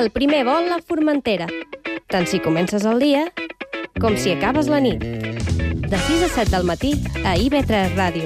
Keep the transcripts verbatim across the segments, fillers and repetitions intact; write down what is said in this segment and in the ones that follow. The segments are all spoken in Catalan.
El primer vol a Formentera. Tant si comences el dia com si acabes la nit. De sis a set del matí a I V tres Ràdio.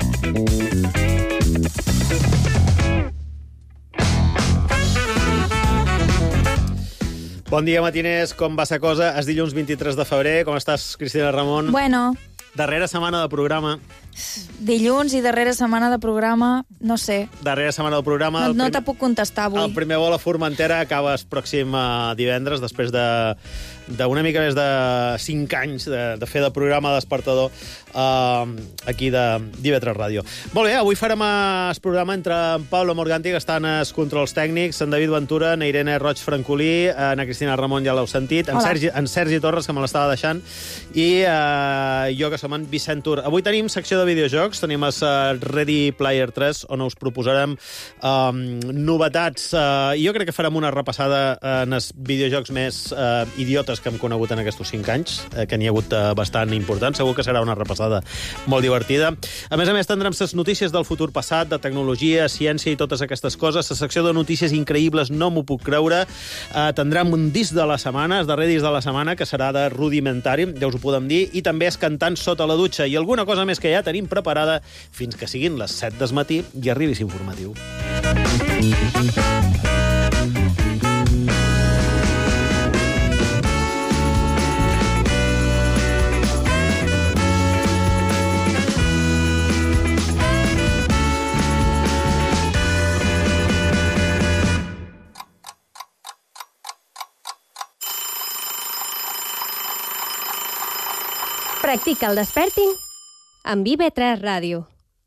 Bon dia, matiners. Com va sa cosa? És dilluns vint-i-tres de febrer. Com estàs, Cristina Ramon? Bueno. Darrera setmana de programa. Dilluns i darrera setmana de programa, no sé. Darrera setmana del programa. No, no te puc contestar avui. El primer vol a Formentera acaba el pròxim uh, divendres, després de d'una mica més de cinc anys de, de fer de programa despertador uh, aquí de d'I V tres Ràdio. Molt bé, avui farem el programa entre en Pablo Morganti, que està en els controls tècnics, en David Ventura, en Irene Roig Francolí, en Cristina Ramon, ja l'heu sentit, en Sergi, en Sergi Torres, que me l'estava deixant, i uh, jo, que som en Vicent Tur. Avui tenim secció de videojocs, tenim el Ready Player tres, on us proposarem um, novetats. Uh, jo crec que farem una repassada en els videojocs més uh, idiotes que hem conegut en aquests cinc anys, eh, que n'hi ha hagut uh, bastant importants. Segur que serà una repassada molt divertida. A més a més, tindrem les notícies del futur passat, de tecnologia, ciència i totes aquestes coses. La secció de notícies increïbles, no m'ho puc creure. Uh, tindrem un disc de la setmana, el darrer disc de la setmana, que serà de Rudimentari, ja us ho podem dir, i també és Cantant sota la dutxa, i alguna cosa més que ja tenim preparada fins que siguin les set del matí i arribis informatiu. Practica el desperting amb I V tres Ràdio.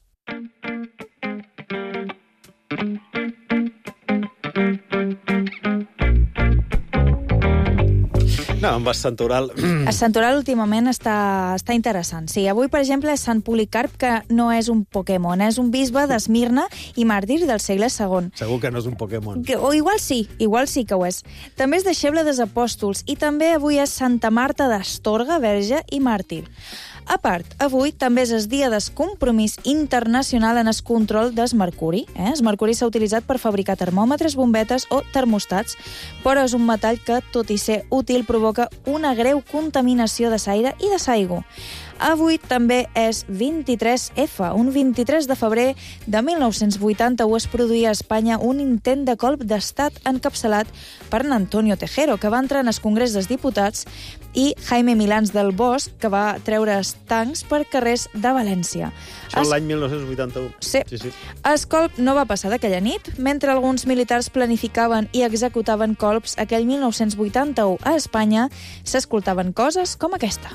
No, amb el Santoral... El Santoral últimament està, està interessant. Sí, avui, per exemple, és Sant Policarp, que no és un Pokémon, és un bisbe d'Esmirna i màrtir del segle segon. Segur que no és un Pokémon. Que, o igual sí, igual sí que ho és. També és deixeble dels apòstols i també avui és Santa Marta d'Astorga, verge i màrtir. A part, avui també és el dia del compromís internacional en el control del mercuri. Eh? El mercuri s'ha utilitzat per fabricar termòmetres, bombetes o termostats, però és un metall que, tot i ser útil, provoca una greu contaminació de l'aire i de l'aigua. Avui també és vint-i-tres F. Un vint-i-tres de febrer de mil nou-cents vuitanta-u es produïa a Espanya un intent de colp d'estat encapçalat per en Antonio Tejero, que va entrar en el Congrés dels Diputats, i Jaime Milans del Bosch, que va treure els tancs per carrers de València. Això es... l'any mil nou-cents vuitanta-u. Sí. sí, sí. El colp no va passar d'aquella nit. Mentre alguns militars planificaven i executaven colps aquell mil nou-cents vuitanta-u a Espanya, s'escoltaven coses com aquesta.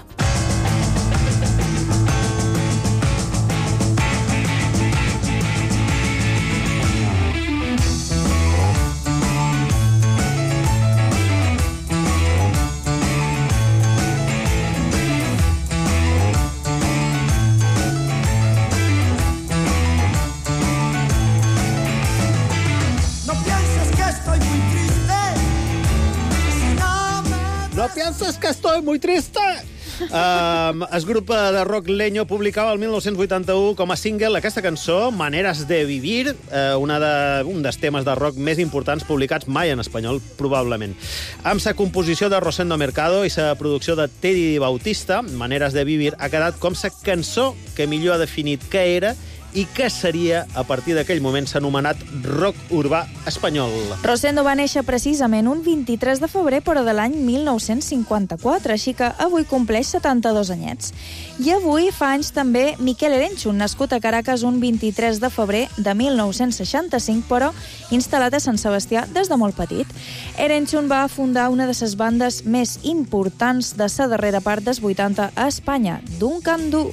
¿No piensas que estoy muy triste? Um, el grup de rock Leño publicava el mil nou-cents vuitanta-u com a single aquesta cançó, Maneras de Vivir, uh, una de, un dels temes de rock més importants publicats mai en espanyol, probablement. Amb sa composició de Rosendo Mercado i sa producció de Teddy Bautista, Maneras de Vivir ha quedat com sa cançó que millor ha definit què era i què seria, a partir d'aquell moment, s'ha anomenat rock urbà espanyol. Rosendo va néixer precisament un vint-i-tres de febrer, però de l'any mil nou-cents cinquanta-quatre, així que avui compleix setanta-dos anyets. I avui fa anys també Miquel Erenchun, nascut a Caracas un vint-i-tres de febrer de mil nou-cents seixanta-cinc, però instal·lat a Sant Sebastià des de molt petit. Erenchun va fundar una de les bandes més importants de la darrera part dels vuitanta a Espanya, Duncan Du.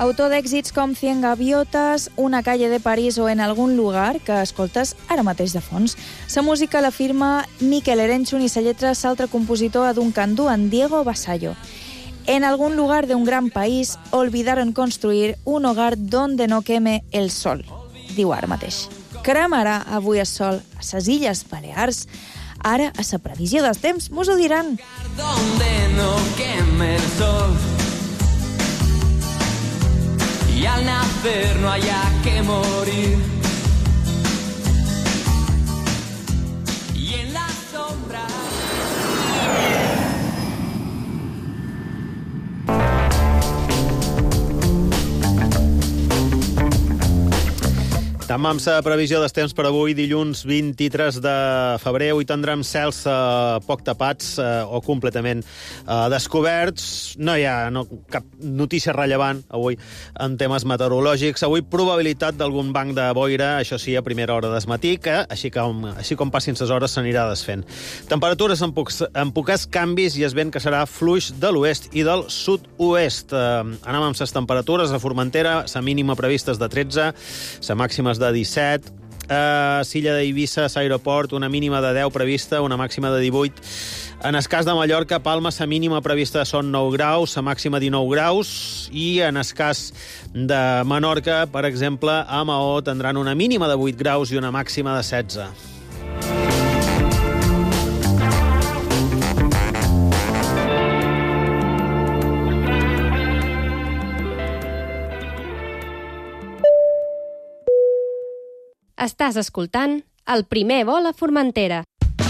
Autor d'èxits com Cien gaviotes, Una calle de París o En algun lugar, que escoltes ara mateix de fons. Sa música la firma Miquel Erenchun i sa lletra s'altre compositor a Duncan Du, en Diego Vasallo. En algún lugar de un gran país olvidaron construir un hogar donde no queme el sol, diu ara mateix. Cremarà avui el sol a ses Illes Balears. Ara, a sa previsió dels temps, mos ho diran. Donde no queme el sol y al nacer no haya que morir. Y en la sombra... Tam amb la previsió dels temps per avui, dilluns vint-i-tres de febrer. Avui tindrem cels eh, poc tapats eh, o completament eh, descoberts. No hi ha no, cap notícia rellevant avui en temes meteorològics. Avui probabilitat d'algun banc de boira, això sí, a primera hora del matí, que així com, així com passin les hores s'anirà desfent. Temperatures amb pocs, amb poques canvis i es vent que serà fluix de l'oest i del sud-oest. Eh, anem amb les temperatures. A Formentera, la mínima prevista és de tretze, la màxima de disset, a Silla d'Eivissa, a l'aeroport, una mínima de deu prevista, una màxima de divuit. En el cas de Mallorca, Palma, la mínima prevista són nou graus, la màxima dinou graus, i en el cas de Menorca, per exemple, a Maó tindran una mínima de vuit graus i una màxima de setze. Estàs escoltant El primer vol a Formentera.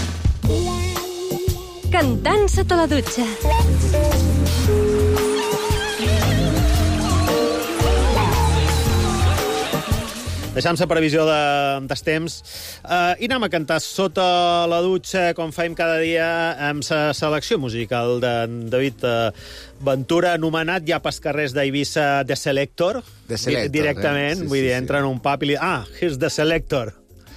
Cantant sota la dutxa. Deixam la previsió de, dels temps uh, i anem a cantar sota la dutxa, com fem cada dia, amb la selecció musical de David uh, Ventura, anomenat ja pels carrers d'Eivissa The Selector. The Selector, directament, eh? Sí, vull sí, dir, sí. entra en un pub i li... Ah, here's The Selector.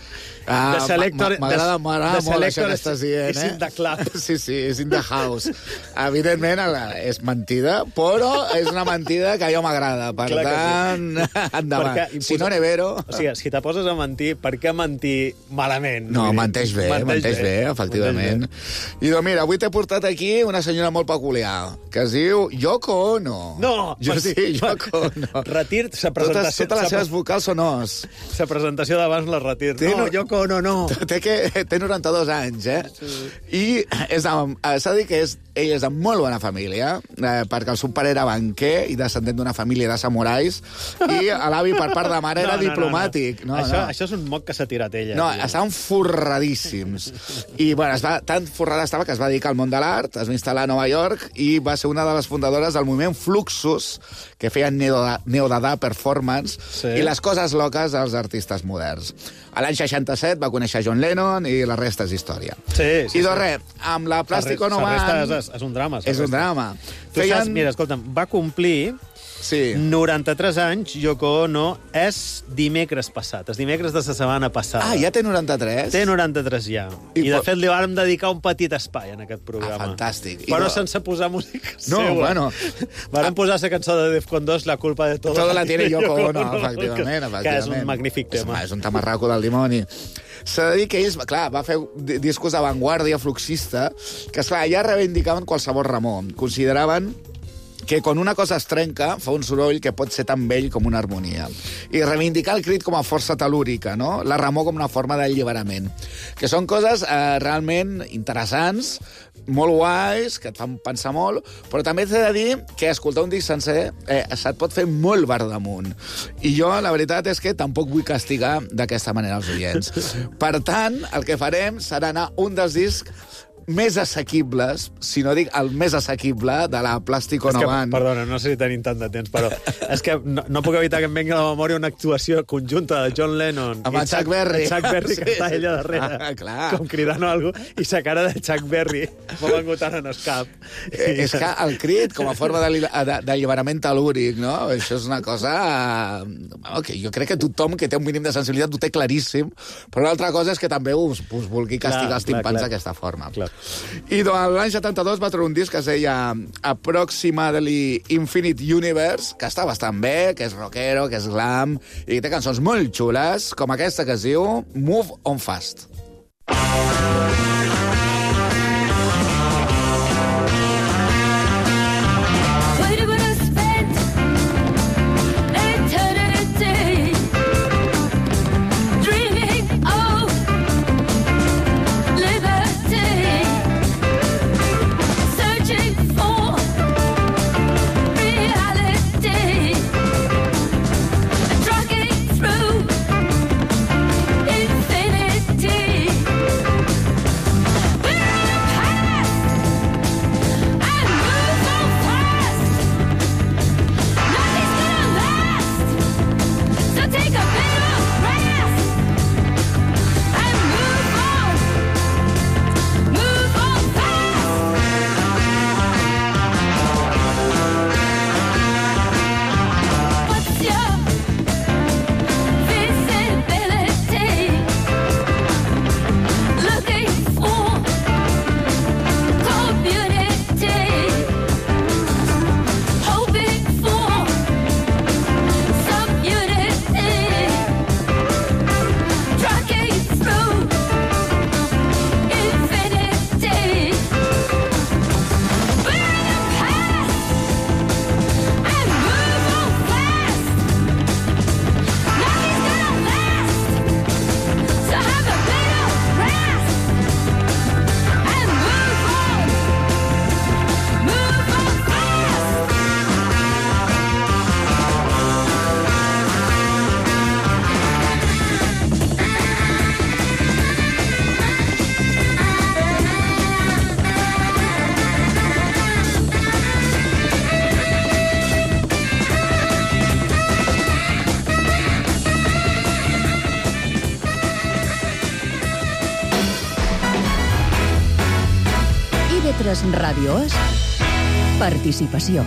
Ah, The Selector, m'agrada m'agrada The molt això Selector que estàs dient, is eh? in the club. Sí, sí, és in the house. Evidentment, és mentida, però és una mentida que a jo m'agrada. Per Clar que tant, sí. endavant. Perquè, Si no nevero... O sigui, si te poses a mentir, per què mentir malament? No, Vull dir, menteix bé, menteix bé, efectivament. I doncs mira, avui t'he portat aquí una senyora molt peculiar, que es diu Yoko Ono. No! Jo per- sí, Yoko Ono. Retir, la Totes, presentació... totes les sa- seves vocals són os. La presentació d'abans la retir. Té No, no- Yoko Ono, no. Té, que, té noranta-dos anys, eh? Sí. I és de- s'ha de dir que és, ell és de molt bona família, eh, perquè el seu pare era banquer i descendent d'una família de samurais, i l'avi per part de mare era No, no, no, diplomàtic. No, No, això, no. això és un moc que s'ha tirat ella. No, tio. estaven forradíssims. I, bueno, es va, tan forrada estava que es va dedicar al món de l'art, es va instal·lar a Nova York i va ser una de les fundadores del moviment Fluxus, que feien neo- neodadà performance Sí. i les coses loques dels artistes moderns. A l'any seixanta-set va conèixer John Lennon i la resta és història. Sí, sí, I doncs sí. res, amb la Plastic La Ono resta Band... és, és un drama. la És un resta. drama. Tu Feien... saps, mira, escolta'm, va complir Sí. noranta-tres anys, Yoko Ono, és dimecres passat, és dimecres de la setmana passada. Ah, ja té noranta-tres? Té noranta-tres ja. I I, de po- fet, li vàrem dedicar un petit espai en aquest programa. Ah, fantàstic. I Però no- sense posar música No, seua. bueno. Vàrem posar la cançó de Defcon dos, La culpa de todo. Todo la tiene Yoko Ono, que- efectivament, efectivament. Que és un magnífic tema. És, és un tamarraco del dimoni. S'ha de dir que ells, clar, va fer di- discos d'avantguàrdia fluxista, que, esclar, ja reivindicaven qualsevol remor. Consideraven que quan una cosa es trenca fa un soroll que pot ser tan vell com una harmonia. I reivindicar el crit com a força telúrica, no? La remor com una forma d'alliberament. Que són coses eh, realment interessants, molt guais, que et fan pensar molt, però també t'he de dir que escoltar un disc sencer eh, se't pot fer molt verdamunt. I jo, la veritat és que tampoc vull castigar d'aquesta manera els oients. Per tant, el que farem serà anar un dels discs més assequibles, si no dic el més assequible, de la Plastic És Ono que, Band. perdona, no sé si tenim tant de temps, però és que no, no puc evitar que em vengui a la memòria una actuació conjunta de John Lennon Amb i el Chuck Berry. Chuck Berry, que Sí. està ella darrere, Ah, clar. com cridant o alguna cosa, i la cara de Chuck Berry m'ha vengut tant en el cap. Eh, és que el crit, com a forma d'alli- de- d'alliberament telúric, no? Això és una cosa... eh, que jo crec que tothom que té un mínim de sensibilitat ho té claríssim, però l'altra cosa és que també us, us vulgui castigar Clar, els timpans clar, clar. d'aquesta forma. Clar. I durant l'any setanta-dos va treure un disc que es deia Approximately Infinite Universe, que està bastant bé, que és rockero, que és glam, i que té cançons molt xules, com aquesta que es diu Move On Fast. Ràdio és participació.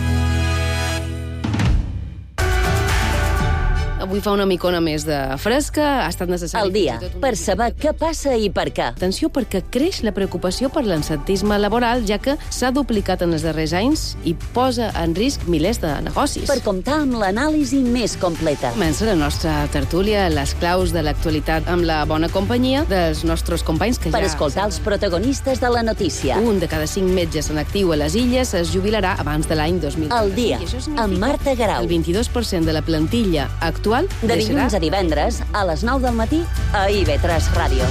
Avui fa una micona més de fresca, ha estat necessari... Al dia, per saber què passa i per què. Atenció, perquè creix la preocupació per l'absentisme laboral, ja que s'ha duplicat en els darrers anys i posa en risc milers de negocis. Per comptar amb l'anàlisi més completa. Comença la nostra tertúlia, les claus de l'actualitat amb la bona companyia dels nostres companys que per ja... Per escoltar els protagonistes de la notícia. Un de cada cinc metges en actiu a les Illes es jubilarà abans de l'any dos mil. Al dia, amb Marta Garau. El vint-i-dos per cent de la plantilla actual de dilluns a divendres, a les nou del matí, a I V tres Ràdio.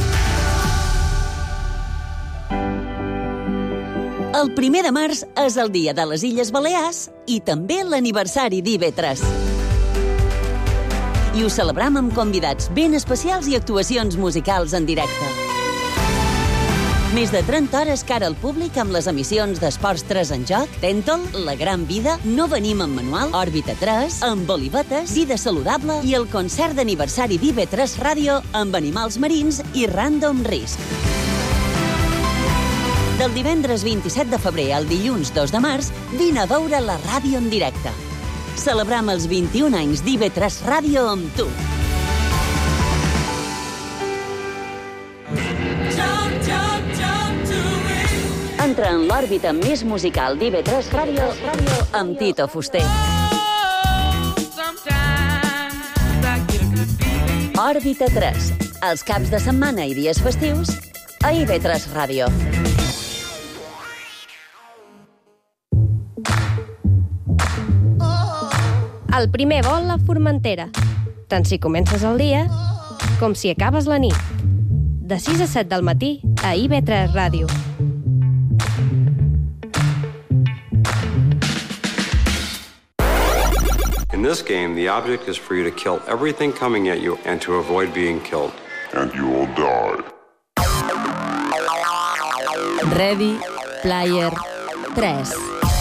El primer de març és el dia de les Illes Balears i també l'aniversari d'I V tres. I ho celebrem amb convidats ben especials i actuacions musicals en directe. Més de trenta hores cara al públic amb les emissions d'Esports tres en joc, Tèntol, La Gran Vida, No venim en manual, Òrbita tres, amb Olivetes, Vida Saludable i el concert d'aniversari d'I V tres Ràdio amb animals marins i Random Risk. Del divendres vint-i-set de febrer al dilluns dos de març, vine a veure la ràdio en directe. Celebrem els vint-i-un anys d'I V tres Ràdio amb tu. Entra en l'òrbita més musical d'I V tres Ràdio amb Tito Fuster. Òrbita tres, els caps de setmana i dies festius a I V tres Ràdio. El primer vol a Formentera. Tant si comences el dia com si acabes la nit. De sis a set del matí a I V tres Ràdio. In this game, the object is for you to kill everything coming at you and to avoid being killed. And you will die. Ready Player tres.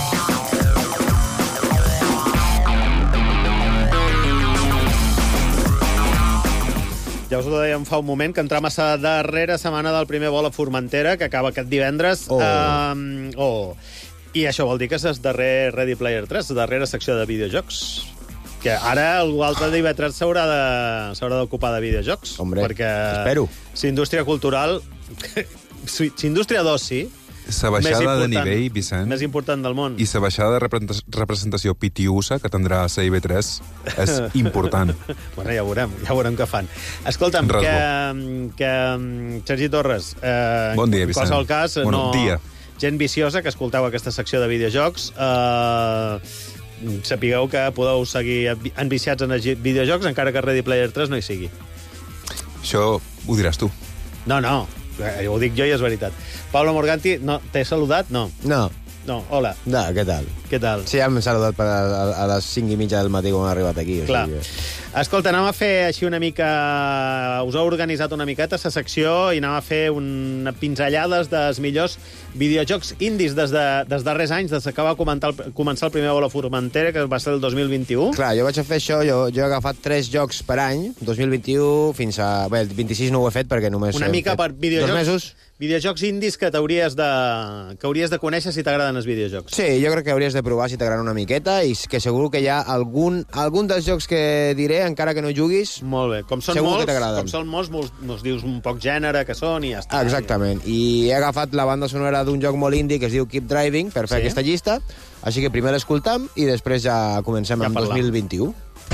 Ja us ho dèiem fa un moment, que entram a la darrera setmana del primer vol a Formentera, que acaba aquest divendres. Oh. Um, oh. I això vol dir que és el darrer Ready Player tres, la darrera secció de videojocs. Que ara l'altre d'I V tres s'haurà de, s'haurà d'ocupar de videojocs. Hombre, perquè espero. Si indústria cultural... si indústria d'oci Sa baixada de nivell, Vicent, més important del món. i sa baixada de representació pitiusa que tindrà a I B tres és important. Bueno, ja veurem, ja veurem què fan. Escolta'm, Res que, que Sergi Torres, eh, Bon dia, en Vicent. qualsevol cas, Bueno, no, dia. gent viciosa que escolteu aquesta secció de videojocs, eh, sapigueu que podeu seguir enviciats en els videojocs encara que Ready Player tres no hi sigui. Això ho diràs tu. No, no, eh, ho dic jo i és veritat. Pablo Morganti, no, t'he saludat? No. No. No, hola. No, què tal? Què tal? Sí, ja m'he saludat per a, a, a les cinc i mitja del matí quan he arribat aquí. O Clar. sigui que... Escolta, anem a fer així una mica... Us heu organitzat una miqueta la secció i anem a fer una pinzellades dels millors videojocs indis des, de, des darrers anys, des que va comentar el, començar el primer Bola Formentera, que va ser el dos mil vint-i-u. Clar, jo vaig a fer això, jo, jo he agafat tres jocs per any, dos mil vint-i-u fins a... Bé, el vint-i-sis no ho he fet perquè només... Una he mica fet per videojocs... Dos mesos. Videojocs indis que t'hauries de... que hauries de conèixer si t'agraden els videojocs. Sí, jo crec que hauries de provar si t'agraden una miqueta i que segur que hi ha algun, algun dels jocs que diré, encara que no juguis... Molt bé. Com són segur molts, que t'agraden. com són molts, mos, mos dius un poc gènere que són i ja està. Exactament. I he agafat la banda sonora d'un joc molt indie que es diu Keep Driving per fer Sí. aquesta llista, així que primer l'escoltam i després ja comencem Ja amb parlam. dos mil vint-i-u.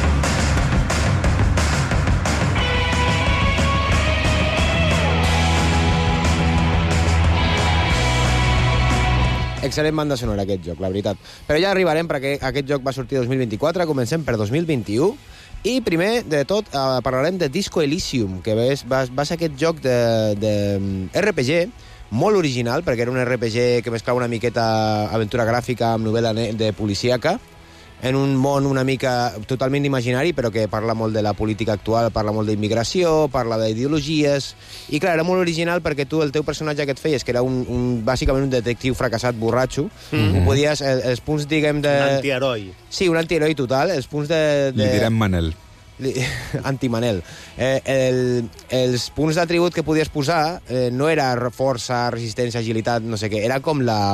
Excel·lent banda sonora, aquest joc, la veritat. Però ja arribarem, perquè aquest joc va sortir dos mil vint-i-quatre, comencem per dos mil vint-i-u, i primer de tot eh, parlarem de Disco Elysium, que va, va, va ser aquest joc de, de R P G, molt original, perquè era un R P G que mesclava una miqueta aventura gràfica amb novel·la de policíaca, en un món una mica totalment imaginari, però que parla molt de la política actual, parla molt d'immigració, parla d'ideologies... I, clar, era molt original perquè tu, el teu personatge que et feies, que era un, un, bàsicament un detectiu fracassat borratxo, mm-hmm. ho podies... Els, els punts, diguem, de... Un antiheroi. Sí, un antiheroi total. Els punts de... de... Li direm Manel. Li... Antimanel. Eh, el, els punts d'atribut que podies posar eh, no era força, resistència, agilitat, no sé què. Era com la,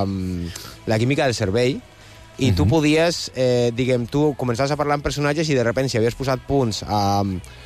la química del cervell. I tu podies, eh, diguem, tu començaves a parlar amb personatges i de sobte, si havies posat punts a,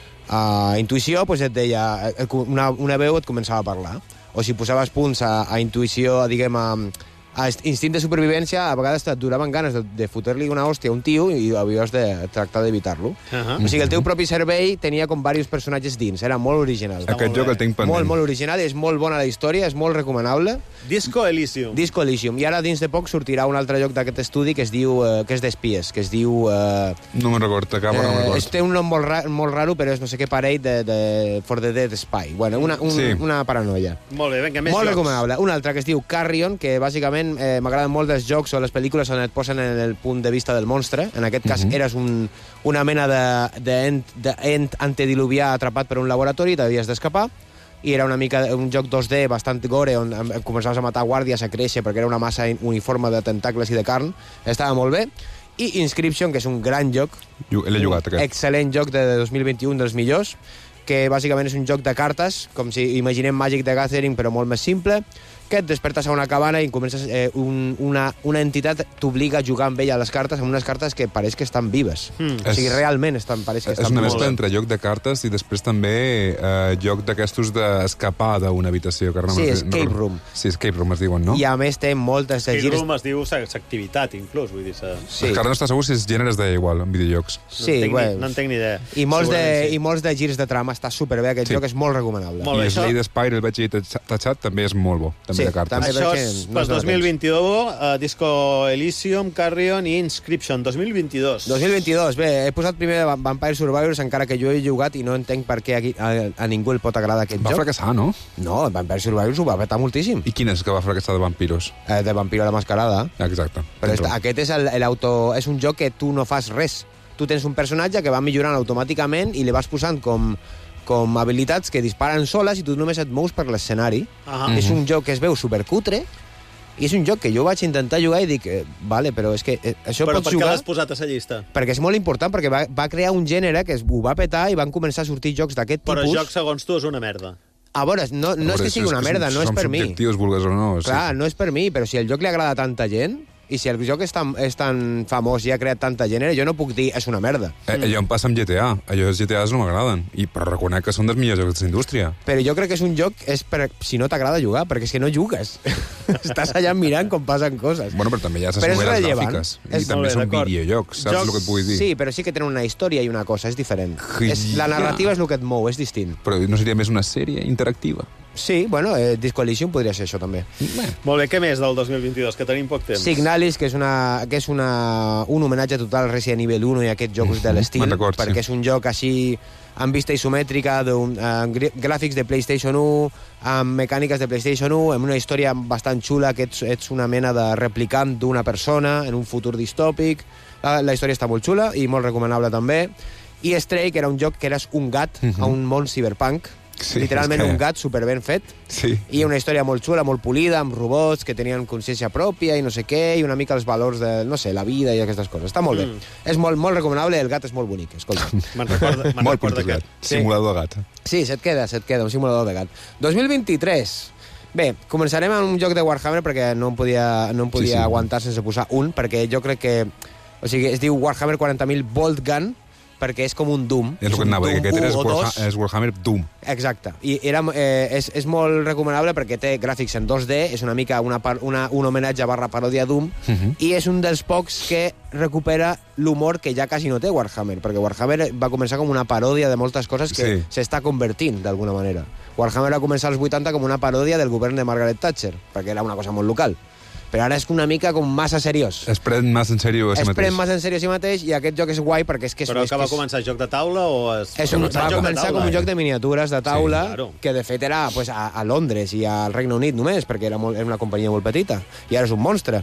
a intuïció, doncs et deia, una, una veu et començava a parlar. O si posaves punts a, a intuïció, diguem, a, a instint de supervivència, a vegades et duraven ganes de, de fotre-li una hòstia a un tio i havies de tractar d'evitar-lo. Uh -huh. O sigui, el teu propi cervell tenia com diversos personatges dins. Era molt original. Aquest joc el tinc pendent. Molt, molt original, és molt bona la història, és molt recomanable. Disco Elysium. Disco Elysium. I ara, dins de poc, sortirà un altre joc d'aquest estudi que es diu, eh, que és d'espies, que es diu... Eh, no me'n record, acaba, no me'n eh, record. té un nom molt, ra molt raro, però és no sé què parell de, de For the Dead Spy. Bueno, una, un, Sí. una paranoia. Molt bé, vinga, més Molt jocs. recomanable. Un altre que es diu Carrion, que bàsicament eh, m'agraden molt dels jocs o les pel·lícules on et posen en el punt de vista del monstre. En aquest cas, Mhm. eres un, una mena de, de, ent, de ent antediluvià atrapat per un laboratori i t'havies d'escapar. I era una mica un joc dos D bastant gore, on em- començaves a matar guàrdies, a créixer, perquè era una massa uniforme de tentacles i de carn. Estava molt bé. I Inscription, que és un gran joc, Jo- L'he jugat, aquest. excel·lent joc de dos mil vint-i-u, un dels millors, que bàsicament és un joc de cartes, com si imaginem Magic the Gathering, però molt més simple, que et despertes a una cabana i comences, eh, un, una, una entitat t'obliga a jugar amb ella a les cartes, amb unes cartes que pareix que estan vives. Mm. O sigui, És- realment estan, pareix que És estan una vives. mescla entre joc de cartes i després també eh, joc d'aquestos d'escapar d'una habitació. Que ara no Sí, me'n- escape no- room. Sí, escape room es diuen, no? I a més té moltes de Escape gires... Room es diu s'activitat, inclús, vull dir... Se... Sí, És que ara no està segur si els gèneres deia igual en videojocs. No, sí, en tenc, bueno. ni, no en tenc ni idea. I molts, de, Segurament sí. I molts de girs de trama. Està superbé, aquest Sí. joc és molt recomanable. Molt bé, I això- Slade Spire, el veig ahí tatxat, també és molt bo, també Sí, de cartes. també. Això veig és que no per es dona dos mil vint-i-u, uh, Disco Elysium, Carrion i Inscription. dos mil vint-i-dos. dos mil vint-i-dos, bé, he posat primer Vampire Survivors, encara que jo he jugat i no entenc per què aquí, a, a ningú el pot agradar aquest Va joc. fracassar, no? No, Vampire Survivors ho va petar moltíssim. I quin és que va fracassar de vampiros? Eh, de Vampiro a la Mascarada. Exacte. Però és, Control. aquest és el, el auto, és un joc que tu no fas res. Tu tens un personatge que va millorant automàticament i li vas posant com, com habilitats que disparen soles i tu només et mous per l'escenari. Ah, És un joc que es veu supercutre i és un joc que jo vaig intentar jugar i dic, eh, vale, però és que eh, això Però pots per què jugar... l'has posat a la llista? Perquè és molt important, perquè va, va crear un gènere que es, ho va petar i van començar a sortir jocs d'aquest Però tipus. el joc, segons tu, és una merda. A veure, no, no és que sigui una merda, no és per mi. Som subjectius, vulgues o no. Clar, no és per mi, però si el joc li agrada a tanta gent, I si el joc és tan, és tan famós i ha creat tanta gènere, jo no puc dir és una merda. Eh, allò em passa amb G T A. Allò dels G T As no m'agraden. I per reconèixer que són dels millors jocs de la indústria. Però jo crec que és un joc és per, si no t'agrada jugar, perquè és que no jugues. Estàs allà mirant com passen coses. Bueno, però també hi ha les novel·les gràfiques. I És... també bé, són d'acord. videojocs, saps Jocs- el que et vull dir? Sí, però sí que tenen una història i una cosa, és diferent. Ja. És, la narrativa és el que et mou, és distint. Però no seria més una sèrie interactiva? Sí, bueno, eh, Disco Elysium podria ser això també. Molt bé, què més del dos mil vint-i-dos? Que tenim poc temps. Signalis, que és, una, que és una, un homenatge total al Resident Evil uno i a aquests jocs de l'estil, Me'n record, perquè sí. és un joc així amb vista isomètrica, d'un, amb gr- gràfics de PlayStation u, amb mecàniques de PlayStation u, amb una història bastant xula, que ets, ets una mena de replicant d'una persona en un futur distòpic. La, la història està molt xula i molt recomanable també. I Stray, que era un joc que eres un gat Mhm. a un món cyberpunk, Sí, literalment és que- un gat super ben fet, Sí. i una història molt xula, molt polida, amb robots que tenien consciència pròpia i no sé què, i una mica els valors de, no sé, la vida i aquestes coses. Està molt bé. Mm. És molt, molt recomanable, el gat és molt bonic, escolta. Me'n recorda, me'n Molt recorda cultivat. aquest. Sí. Simulador de gat. Sí, se't queda, se't queda, un simulador de gat. dos mil vint-i-tres. Bé, començarem amb un joc de Warhammer perquè no em podia, no em podia Sí, sí. aguantar sense posar un, perquè jo crec que... O sigui, es diu Warhammer quaranta mil Bolt Gun, perquè és com un Doom. És el que un anava a dir, Doom aquest u és, o Warha dos. és Warhammer Doom. Exacte. I era, eh, és, és molt recomanable perquè té gràfics en dos D, és una mica una, par, una, un homenatge barra paròdia a Doom, Uh -huh. i és un dels pocs que recupera l'humor que ja quasi no té Warhammer, perquè Warhammer va començar com una paròdia de moltes coses que Sí. s'està convertint, d'alguna manera. Warhammer va començar als vuitanta com una paròdia del govern de Margaret Thatcher, perquè era una cosa molt local. Però ara és una mica com massa seriós. Es pren massa en sèrio a si Es mateix. pren massa en sèrio a si mateix, i aquest joc és guai perquè és que és... Però és que que va és- començar joc de taula o... Es... és un, començar va joc de començar taula, com un eh? joc de miniatures de taula, Sí, claro. que de fet era pues, a, a Londres i al Regne Unit només, perquè era, molt, era una companyia molt petita, i ara és un monstre.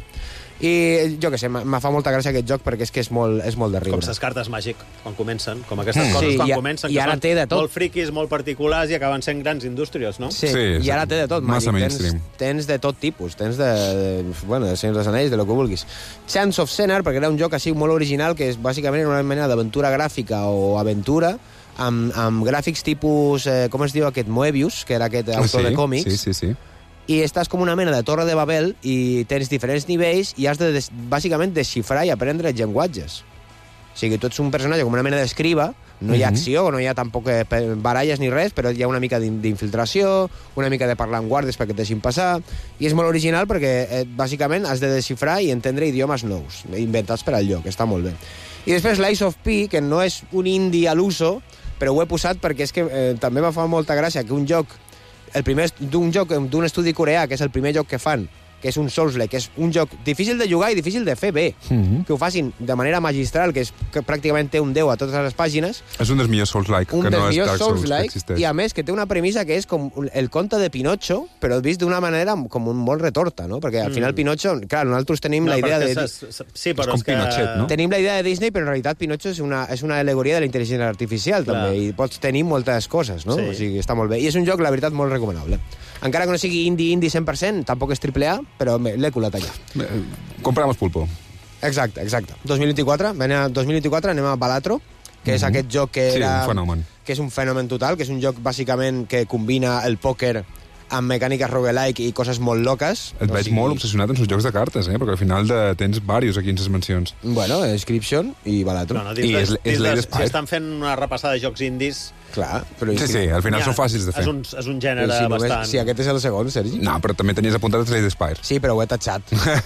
I jo què sé, me me fa molta gràcia aquest joc perquè és que és molt, és molt de riure. Com les cartes màgic, quan comencen, com aquestes Mm. coses Sí, quan i a- comencen, i que ara són té de tot. molt friquis, molt particulars i acaben sent grans indústries, no? Sí, Sí, i és ara té de tot, massa Magic. Tens, mainstream. tens de tot tipus, tens de, de bueno, de Senyors dels Anells, de lo que vulguis. Chance of Senar, perquè era un joc així molt original, que és bàsicament una mena d'aventura gràfica o aventura, amb, amb gràfics tipus, eh, com es diu aquest, Moebius, que era aquest autor sí, de còmics, Sí, sí, sí. i estàs com una mena de torre de Babel i tens diferents nivells i has de, des, bàsicament, desxifrar i aprendre els llenguatges. O sigui, tu ets un personatge com una mena d'escriba, no hi ha Mhm. acció, no hi ha tampoc eh, pe- baralles ni res, però hi ha una mica d'in- d'infiltració, una mica de parlar amb guàrdies perquè et deixin passar, i és molt original perquè, eh, bàsicament, has de desxifrar i entendre idiomes nous, inventats per al lloc, està molt bé. I després l'Ice of P, que no és un indie a l'uso, però ho he posat perquè és que eh, també me fa molta gràcia que un joc el primer d'un joc d'un estudi coreà, que és el primer joc que fan, que és un Souls-like, que és un joc difícil de jugar i difícil de fer bé, Mhm. que ho facin de manera magistral, que, és, que pràcticament té un deu a totes les pàgines, És un dels millors Souls-like, un que dels no és millors Dark Souls que Souls-like, existeix. i a més que té una premissa que és com el conte de Pinocho, però vist d'una manera com un molt retorta, no? Perquè al final Pinocho, clar, nosaltres tenim No, la idea perquè de... s'es- Sí, però És com és que... Pinochet, no? Tenim la idea de Disney, però en realitat Pinocho és una, és una alegoria de la intel·ligència artificial, Clar. també, i pots tenir moltes coses, no? Sí. O sigui, està molt bé. I és un joc, la veritat, molt recomanable. Encara que no sigui indie, indie cent per cent, tampoc és triple A, però bé, l'he colat allà. Eh, Compramos pulpo. Exacte, exacte. dos mil vint-i-quatre, anem a, dos mil vint-i-quatre anem a Balatro, que és Mhm. aquest joc que Sí, era... un fenomen. Que és un fenomen total, que és un joc, bàsicament, que combina el pòquer amb mecàniques roguelike i coses molt loques. Et O veig sigui, molt obsessionat en els jocs de cartes, eh? Perquè al final de, tens diversos aquí en les mencions. Bueno, Inscription i Balatro. No, no, dins I de- és- dins és de- Lady si Spire. estan fent una repassada de jocs indis... Clar, però... Sí, sí, al final Ja, són fàcils de fer. És un, és un gènere si, només, bastant... si aquest és el segon, Sergi. No, però també tenies apuntat el Slade Spire. Sí, però ho he tatxat.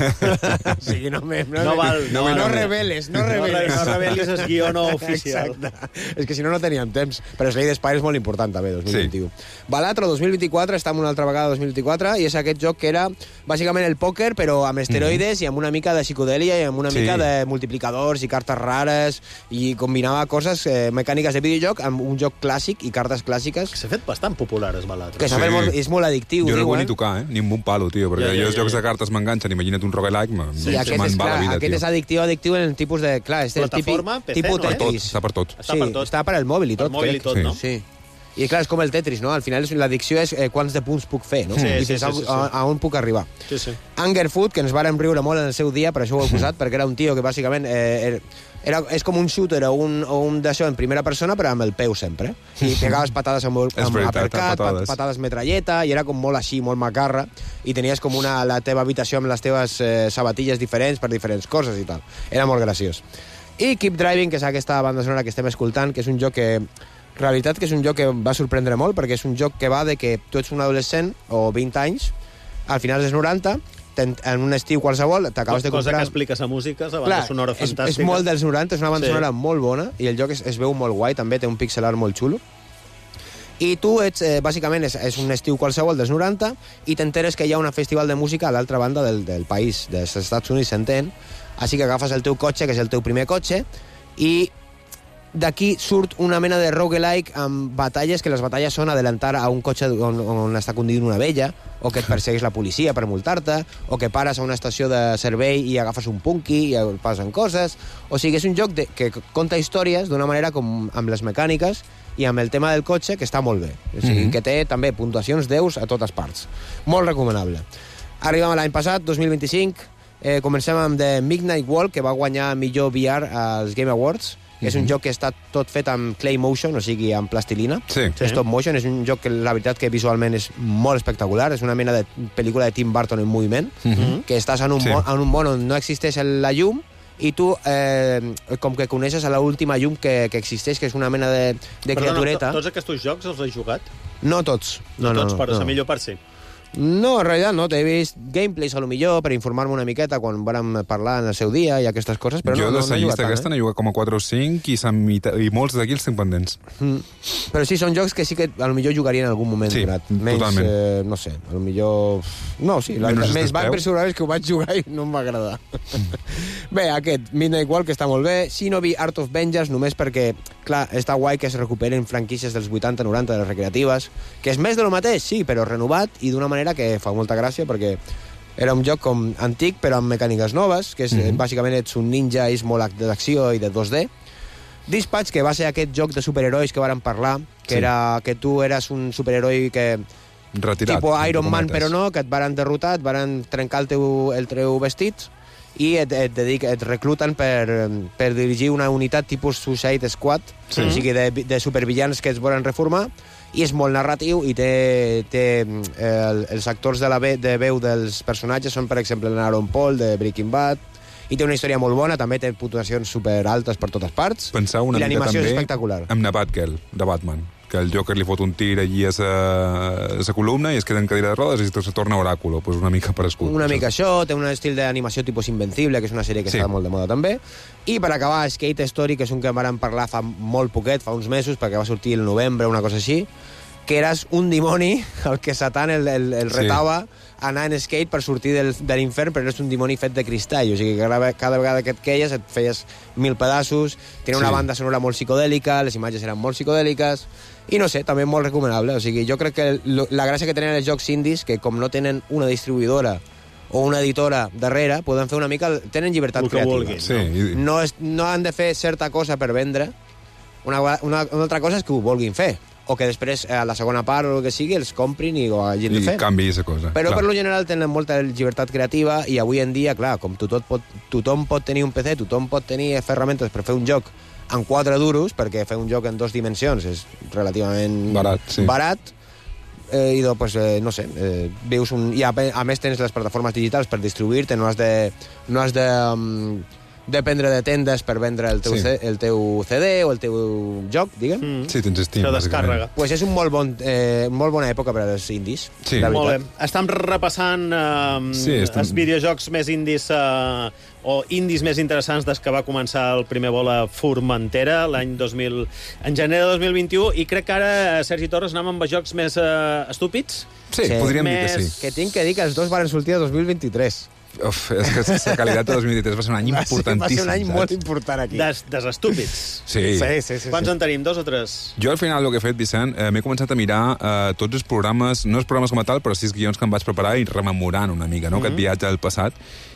o sigui, no, me, no, No me- val, no, no, no, no. reveles, no No, reveles. no revelis el guió no oficial. Exacte. És que si no, no teníem temps. Però Slade Spire és molt important, també, dos mil vint-i-u. Sí. Balatro, dos mil vint-i-quatre, estem una altra vegada dos mil vint-i-quatre, i és aquest joc que era bàsicament el pòquer, però amb esteroides mm -hmm. i amb una mica de psicodèlia i amb una Sí. mica de multiplicadors i cartes rares, i combinava coses eh, mecàniques de videojoc amb un joc clàssic i cartes clàssiques. S'ha fet bastant popular, es Balatro. Que s'ha Sí. fet molt, és molt addictiu, Jo no el vull diuen. ni tocar, eh? Ni amb un palo, tio, perquè Ja, ja, jo els ja, jocs ja. de cartes m'enganxen, imagina't un roguelike, me'n I sí, aquest, me'n és, va clar, la vida, aquest tio. és addictiu, addictiu en el tipus de... Clar, és el típic, Plataforma, P C, tipus no, eh? Tot, Tetris. està per tot. Està sí, per tot. està per al mòbil i Per tot, mòbil i crec. tot, Sí. no? Sí. I clar, és com el Tetris, no? Al final és- l'addicció és eh, quants de punts puc fer, no? Sí, I sí, fins sí, a, sí, sí. a, a on puc arribar. Sí, sí. Angerfood, que ens vàrem riure molt en el seu dia, per això ho he posat, perquè era un tio que bàsicament... Eh, era, Era, és com un shooter o un, o un d'això en primera persona, però amb el peu sempre. I pegaves patades amb, amb uppercut, patades. patades metralleta, i era com molt així, molt macarra, i tenies com una, la teva habitació amb les teves eh, sabatilles diferents per diferents coses i tal. Era molt graciós. I Keep Driving, que és aquesta banda sonora que estem escoltant, que és un joc que... realitat que és un joc que va sorprendre molt, perquè és un joc que va de que tu ets un adolescent, o vint anys, al final dels noranta, en un estiu qualsevol, t'acabes de comprar... Cosa que expliques a música, a banda sonora fantàstica. És, és molt dels noranta, és una banda sí. sonora molt bona, i el joc es, es veu molt guai, també té un pixel art molt xulo. I tu ets, eh, bàsicament, és, és un estiu qualsevol dels noranta, i t'enteres que hi ha un festival de música a l'altra banda del, del país, dels Estats Units, s'entén. Així que agafes el teu cotxe, que és el teu primer cotxe, i d'aquí surt una mena de roguelike amb batalles, que les batalles són adelantar a un cotxe on, on està conduint una vella, o que et persegueix la policia per multar-te, o que pares a una estació de servei i agafes un punky i passen coses. O sigui, és un joc de, que conta històries d'una manera com amb les mecàniques i amb el tema del cotxe, que està molt bé. O sigui, mm-hmm. que té també puntuacions deus a totes parts. Molt recomanable. Arribem a l'any passat, dos mil vint-i-cinc, eh, comencem amb The Midnight Walk, que va guanyar millor V R als Game Awards. Mm-hmm. És un joc que està tot fet amb clay motion, o sigui, amb plastilina. Sí. És stop motion, és un joc que la veritat que visualment és molt espectacular, és una mena de pel·lícula de Tim Burton en moviment, mm-hmm. que estàs en un, sí. món, en un món on no existeix la llum, i tu eh, com que coneixes a l'última llum que, que existeix, que és una mena de, de Perdona, criatureta. Tots aquests jocs els has jugat? No tots. No, no tots, no, però no. millor per si. No, en realitat no, t'he vist gameplays a lo millor per informar-me una miqueta quan vàrem parlar en el seu dia i aquestes coses, però jo no, no, de no la llista tant, aquesta eh? n'he jugat com a quatre o cinc i, i molts d'aquí els tinc pendents. Mm. Però sí, són jocs que sí que a lo millor jugaria en algun moment. Sí, donat. Menys, totalment. Eh, no sé, a lo millor... No, sí, la, Menys més van peu. per sobre que ho vaig jugar i no em va agradar. Bé, aquest, Midnight Walk, que està molt bé. Shinobi Art of Vengeance, només perquè, clar, està guai que es recuperen franquícies dels vuitanta noranta de les recreatives, que és més de lo mateix, sí, però renovat i d'una manera que fa molta gràcia, perquè era un joc com antic, però amb mecàniques noves, que és, mm-hmm. bàsicament ets un ninja, és molt d'acció i de dos D. Dispatch, que va ser aquest joc de superherois que vàrem parlar, que, sí. era, que tu eres un superheroi que... Retirat. Tipo Iron Man, però no, que et varen derrotar, et varen trencar el teu, el teu vestit, i et, et, dedic, et recluten per, per dirigir una unitat tipus Suicide Squad, sí. o sigui, de, de supervillans que es volen reformar, i és molt narratiu i té, té el, els actors de la ve, de veu dels personatges són, per exemple, l'Aaron Paul de Breaking Bad, i té una història molt bona, també té puntuacions superaltes per totes parts. Pensar una i mica l'animació també és espectacular. amb The Batgirl, de Batman, que el Joker li fot un tir allí a sa, a sa columna i es queda en cadira de rodes i se torna oràculo, pues una mica per escut. Una mica això, té un estil d'animació tipus Invencible, que és una sèrie que sí. està molt de moda també. I per acabar, Skate Story, que és un que vàrem parlar fa molt poquet, fa uns mesos, perquè va sortir el novembre, una cosa així, que eres un dimoni el que Satan el, el, el retava sí. anar en skate per sortir del, de l'infern, però eres un dimoni fet de cristall, o sigui que cada, cada vegada que et queies et feies mil pedaços, tenia una sí. banda sonora molt psicodèlica, les imatges eren molt psicodèliques, i no sé, també molt recomanable, o sigui, jo crec que el, la gràcia que tenen els jocs indis, que com no tenen una distribuïdora o una editora darrere, poden fer una mica... Tenen llibertat creativa. Vulguin, sí. no? No, és, no han de fer certa cosa per vendre, una, una, una altra cosa és que ho vulguin fer, o que després a la segona part o el que sigui els comprin i ho hagin de fer. I canvi aquesta cosa. Però clar. per lo general tenen molta llibertat creativa i avui en dia, clar, com tothom pot, tothom pot tenir un P C, tothom pot tenir ferramentes per fer un joc en quatre duros, perquè fer un joc en dos dimensions és relativament barat, sí. barat eh, i doncs, eh, no sé, eh, vius un... I a, a més tens les plataformes digitals per distribuir-te, no has de... No has de um, dependre de tendes per vendre el teu, sí. C, el teu C D o el teu joc, diguem. Mm. Sí, tens Steam, se descàrrega. Pues és un molt bon, eh, molt bona època per als indis. Sí. Molt bé. Estem repassant eh, sí, estem... els videojocs més indis eh, o indis més interessants des que va començar el primer vol a Formentera l'any dos mil... en gener de dos mil vint-i-u, i crec que ara, Sergi Torres, anem amb jocs més eh, estúpids? Sí, sí, podríem més... dir que sí. Que tinc que dir que els dos van sortir a dos mil vint-i-tres. Uf, és que la qualitat de dos mil vint-i-tres va ser un any importantíssim. Va ser un any saps? molt important aquí. Des, des estúpids. Sí. Sí, sí, sí, Quants sí. en tenim? Dos o tres? Jo al final el que he fet, Vicent, eh, m'he començat a mirar eh, tots els programes, no els programes com a tal, però sí els guions que em vaig preparar i rememorant una mica, no?, mm-hmm. aquest viatge al passat.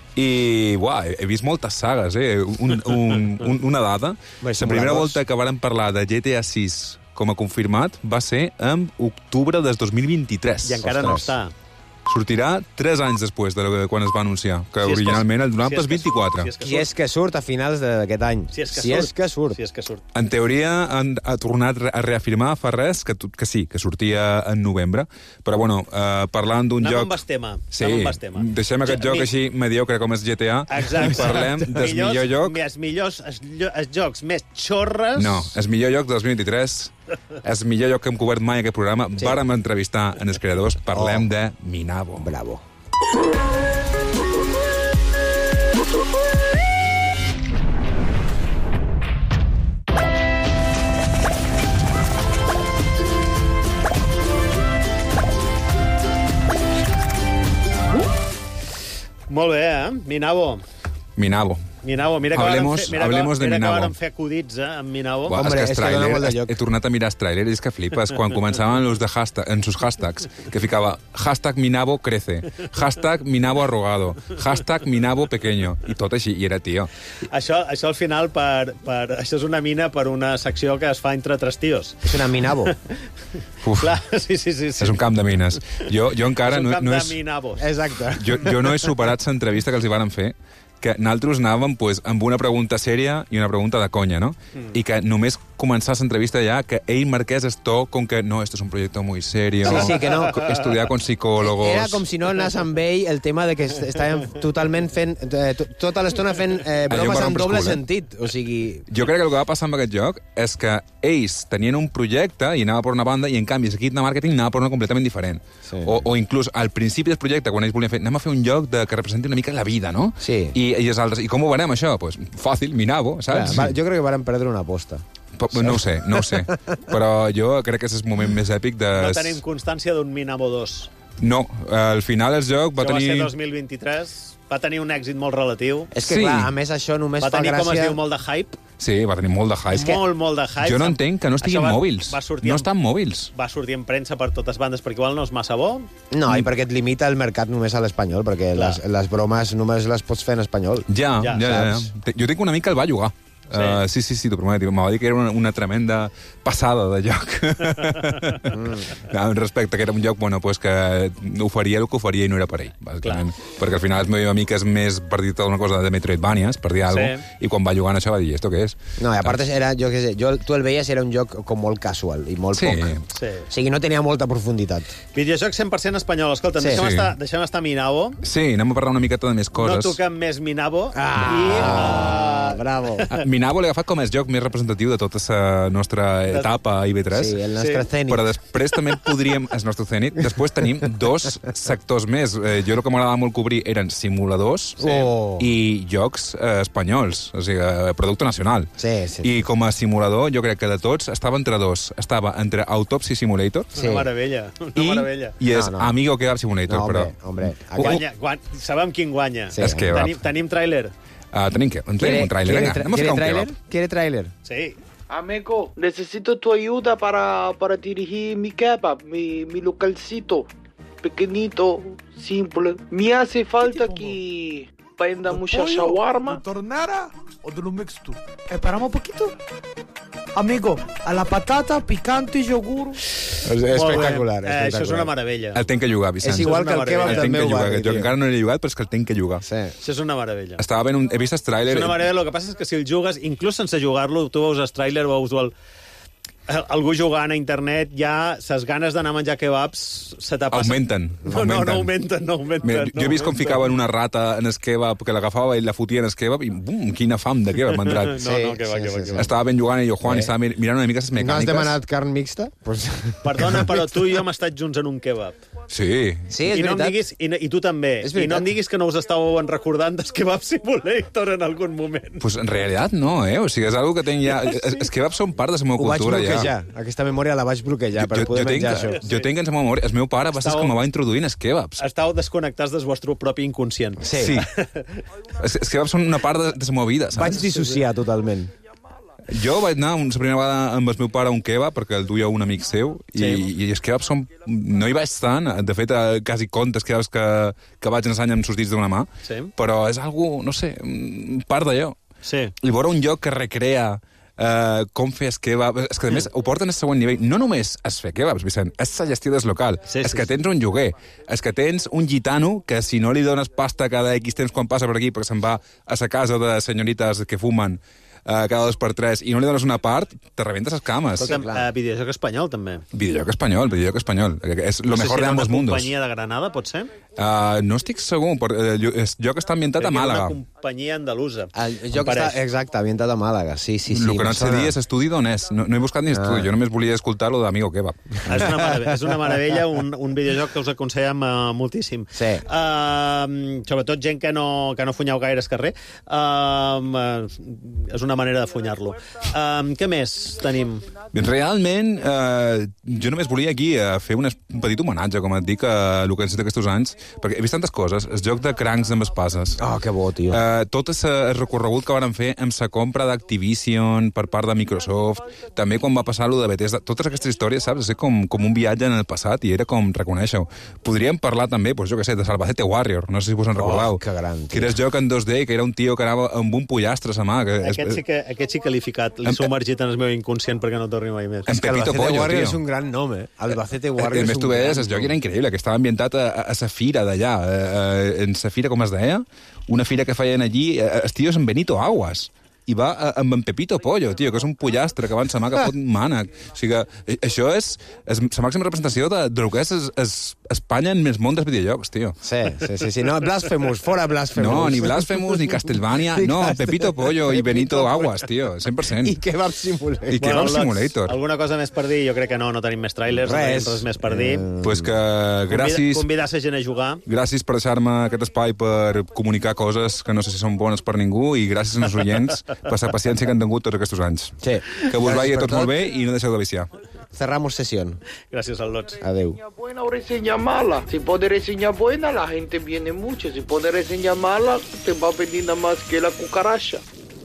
I, uau, he, he vist moltes sagues, eh? Un, un, un, una dada. La primera volta que vàrem parlar de G T A sis com a confirmat va ser en octubre del dos mil vint-i-tres. I encara Ostres. no està. Sortirà tres anys després de quan es va anunciar, que Si és que- originalment el donaven si és pels que vint-i-quatre. si és que Qui és que surt a finals d'aquest any? Si és que si surt. És que surt. Si és que surt. En teoria han, ha tornat a reafirmar fa res que, tu- que sí, que sortia en novembre, però bueno, eh, parlant d'un Anem joc... amb Bastema. Sí, Anem amb Bastema. deixem aquest Jo- joc mi- així mediocre com és G T A Exacte. i parlem del millor joc... Els millors els, llo- els jocs més xorres... No, el millor joc de dos mil vint-i-tres, el millor joc que hem cobert mai aquest programa. Sí. Vàrem entrevistar en els creadors, parlem oh. de Minabo. Bravo. Molt bé, eh? Minabo. Minabo. Minabo, mira que Hablemos- vàrem fer, mira hablemos que, de mira que Minabo. vàrem fer acudits, eh, amb Minabo. Uau, Hombre, és que és que dona trailer, molt de he, lloc. he tornat a mirar el trailer i és que flipes. Quan començaven los de hashtag, en sus hashtags, que ficava hashtag Minabo crece, hashtag Minabo arrugado, hashtag Minabo pequeño, i tot així, i era tio. Això, això al final, per, per, això és una mina per una secció que es fa entre tres tios. És una Minabo. Uf, Clar, sí, sí, sí. sí. és un camp de mines. Jo, jo encara és un no, camp no, de és, Minabos. Exacte. jo, jo no he superat l'entrevista que els hi varen fer, que nosaltres anàvem pues, amb una pregunta sèria i una pregunta de conya, no? Mm. I que només començar l'entrevista ja, que ell marqués esto com que no, esto es un proyecto muy serio. Sí, sí, que no. Estudiar con psicòlogos. Era com si no anés amb ell el tema de que est- estàvem totalment fent... Eh, to- tota l'estona fent eh, Allò bromes va amb rompre doble el cul, eh? sentit. O sigui... Jo crec que el que va passar amb aquest joc és que ells tenien un projecte i anava per una banda i, en canvi, l'equip de màrqueting anava per una completament diferent. Sí. O, o inclús al principi del projecte, quan ells volien fer, anem a fer un joc de, que representi una mica la vida, no? Sí. I, i els altres, i com ho veurem, això? Pues, fàcil, Minabo, Clar, saps? va, jo crec que varen perdre una aposta. Però, no ho sé, no ho sé. Però jo crec que és el moment més èpic de... No tenim constància d'un Minabo dos. No, al final el joc va Això va tenir... ser dos mil vint-i-tres, va tenir un èxit molt relatiu. És que, Sí. clar, a més això només Va fa tenir, com es gràcia... diu, molt de hype. Sí, va tenir molt de hype. Molt, molt de hype. Jo no entenc que no estigui Això en va- mòbils. Va sortir No en- està en mòbils. Va sortir en premsa per totes bandes, perquè igual no és massa bo. No, i perquè et limita el mercat només a l'espanyol, perquè Clar. les, les bromes només les pots fer en espanyol. Ja, Ja, ja, ja, ja. saps? Jo tinc un amic que el va jugar. Sí? Uh, sí, sí, sí, t'ho prometo. M'ha dit que era una, una tremenda passada de joc. mm. no, respecte, que era un joc bueno, pues, que oferia el que oferia i no era per ell, bàsicament. Perquè al final el meu amic és més, per dir una cosa, de Metroidvanias, per dir alguna cosa, i quan va jugant això va dir, esto què és? No, i a part era, jo què sé, jo, tu el veies era un joc com molt casual i molt Sí. poc. Sí. O sigui, no tenia molta profunditat. Videojoc cent per cent espanyol. Escolta, Sí. deixem, Sí. estar, deixem estar Minabo. Sí, anem a parlar una miqueta de més No coses. toquem més Minabo. Ah, I, uh, bravo. Ah, Minabo l'he agafat com el joc més representatiu de tota la nostra etapa a I B tres. Sí, el nostre Sí. Zenit. Però després també podríem... El nostre Zenit. Després tenim dos sectors més. Eh, jo el que m'agradava molt cobrir eren simuladors Sí. Oh. i jocs eh, espanyols, o sigui, eh, producte nacional. Sí, sí. I com a simulador, jo crec que de tots estava entre dos. Estava entre Autopsy Simulator Sí. Una meravella. Una i, meravella. i és No, no. Amigo Kebab Simulator. No, hombre, però... hombre. Uh, Guanya, guanya. Sabem quin guanya. Sí. És kebab. Tenim, tenim tràiler? Uh, tenim, que, tenim un tràiler. ¿Quiere, Vinga, tra- anem a ¿quiere ficar un tráiler? kebab. ¿Quiere tráiler? Sí. Amigo, necesito tu ayuda para, para dirigir mi kebab, mi, mi localcito. Pequeñito, simple. Me hace falta que venda mucha shawarma. ¿Tornara o de lo mixto? Esperamos un poquito. Amigo, a la patata, picante y yogur. És Molt bé. espectacular. Eh, això és una meravella. El tenc que jugar, Vicenç. És igual que el una kebab El del tenc que meu jugar, barri, que jo tio. encara no l'he jugat, però és que el tenc que jugar. Sí. Això és una meravella. Estava veient un... He vist el tràiler... És una meravella. El que passa és que si el jugues, inclús sense jugar-lo, tu veus el tràiler, veus el, algú jugant a internet, ja ses ganes d'anar a menjar kebabs se t'ha passat. Augmenten. No, no, no augmenten, no augmenten. Mira, no jo he vist com augmenten. ficaven una rata en el kebab, que l'agafava i la fotia en el kebab, i bum, quina fam de kebab m'ha entrat. No, no, que va, que va, que va. Estava ben jugant i jo, Juan, Eh. i estava mir- mirant una mica les No has mecàniques. demanat carn mixta? Pues... Perdona, però tu i jo hem estat junts en un kebab. Sí. Sí, és I, no em veritat. diguis, i, no- I tu també. És I no veritat. em diguis que no us estàveu recordant del Kebab Simulator en algun moment. Pues en realitat no, eh? O sigui, és algo que tenc ja... Els, els kebabs són part de la meva Ho vaig cultura, ja. bloquejar. Aquesta memòria la vaig bloquejar per poder jo, tinc, menjar això. jo tinc en la memòria... El meu pare va ser el que Estàu- me va introduir en els kebabs. Estàu desconnectats del vostre propi inconscient. Sí. Sí. Els, els kebabs són una part de, de la meva vida, saps? Vaig dissociar totalment. Jo vaig anar la primera vegada amb el meu pare a un kebab, perquè el duia un amic seu, i, Sí. i els kebabs són... No hi vaig tant, de fet, eh, quasi comptes kebabs que, que vaig ensenyar amb els dits d'una mà, Sí. però és algo, no sé, mm, part d'allò. Sí. I veure un lloc que recrea Uh, com fer es kebab... És que, a més, ho porten al següent nivell. No només es fer kebabs, Vicent, és la gestió del local. Sí, és sí, que tens un lloguer. És que tens un gitano que si no li dones pasta cada X temps quan passa per aquí perquè se'n va a sa casa de senyorites que fumen Uh, cada dos per tres, i no li dones una part, te rebentes les cames. Escolta'm, sí, uh, videojoc espanyol, també. Videojoc espanyol, videojoc espanyol. És lo no mejor de ambos mundos. No sé si era una companyia de Granada, pot ser? Uh, no estic segur, però el joc està ambientat Perquè a Màlaga. Era una companyia andalusa. El joc està, exacte, ambientat a Màlaga, sí, sí, sí. El que no sé dir és estudi d'on és. No, no he buscat ni estudi, ah. jo només volia escoltar-lo d'Amigo Kebab. És una meravella, és una meravella un, un videojoc que us aconsellem uh, moltíssim. Sí. Uh, sobretot gent que no, que no funyeu gaire al carrer. Uh, és una manera de funyar-lo. Uh, què més tenim? Realment, uh, jo només volia aquí uh, fer un petit homenatge, com et dic, a el que han estat aquests anys, perquè he vist tantes coses. El joc de crancs amb espases. Oh, que bo, tio. Uh, tot el recorregut que van fer amb la compra d'Activision per part de Microsoft, també quan va passar lo de Bethesda, totes aquestes històries, saps? És com, com un viatge en el passat i era com, reconèixer-ho. Podríem parlar també, doncs, jo què sé, de Salvacete Warrior, no sé si vos en recordeu. Oh, que gran, tio. Que era el joc en dos D, que era un tio que anava amb un pollastre a la mà. Que aquest, sí que, aquest sí que l'he ficat, l'he submergit en el meu inconscient perquè no torni mai més. En Pepito Pollo, Warrior tio. És un gran nom, eh? Albacete Warrior és un gran nom. A més, tu veies, el joc era increïble, que estava ambientat a, a, a sa fira d'allà, en sa fira, com es deia, una fira que feien allí, els tios en Benito Aguas, i va amb en Pepito Pollo, tio, que és un pollastre que va en sa mà que fot mànec. O sigui, això és, és la màxima representació de, del que és, és, és Espanya en més món dels videojocs, tio. Sí, sí, sí, sí. No, Blasphemous, fora Blasphemous. No, ni Blasphemous, ni Castlevania, no, Pepito Pollo i Benito Aguas, tio, cent per cent. I Kebab Simulator. I Kebab bueno, Simulator. Alguna cosa més per dir? Jo crec que no, no tenim més trailers, res, no tenim res més per dir. Uh, pues que gràcies... Convidar la gent a jugar. Gràcies per deixar-me aquest espai per comunicar coses que no sé si són bones per ningú, i gràcies als oients per la paciència que han tingut tots aquests anys. Sí. Que vos vagi tot molt bé i no deixeu de viciar. Cerramos sesión. Gràcies, Aldots. Adeu. Buena o reseña mala. Si pone reseña buena, la gente viene mucho. Si pone reseña mala, te va a venir nada más que la cucaracha.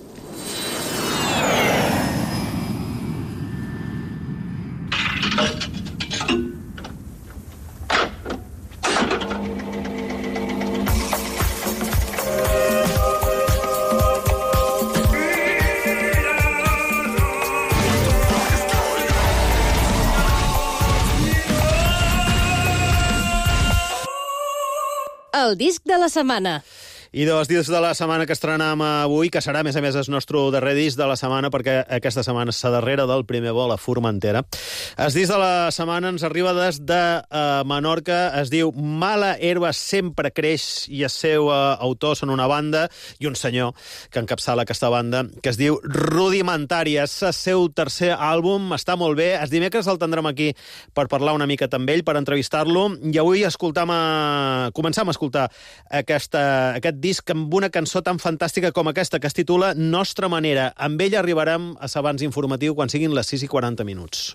El disc de la setmana. I dos discs de la setmana que estrenem avui, que serà, a més a més, el nostre darrer disc de la setmana, perquè aquesta setmana és la darrera del primer vol a Formentera. El disc de la setmana ens arriba des de uh, Menorca, es diu Mala herba sempre creix, i el seu uh, autor són una banda i un senyor que encapçala aquesta banda, que es diu Rudimentari. És el seu tercer àlbum, està molt bé. El dimecres el tindrem aquí per parlar una mica amb ell, per entrevistar-lo, i avui escoltam a... començam a escoltar aquesta, aquest disc amb una cançó tan fantàstica com aquesta, que es titula Nostra manera. Amb ella arribarem a l'abans informatiu quan siguin les sis i quaranta minuts.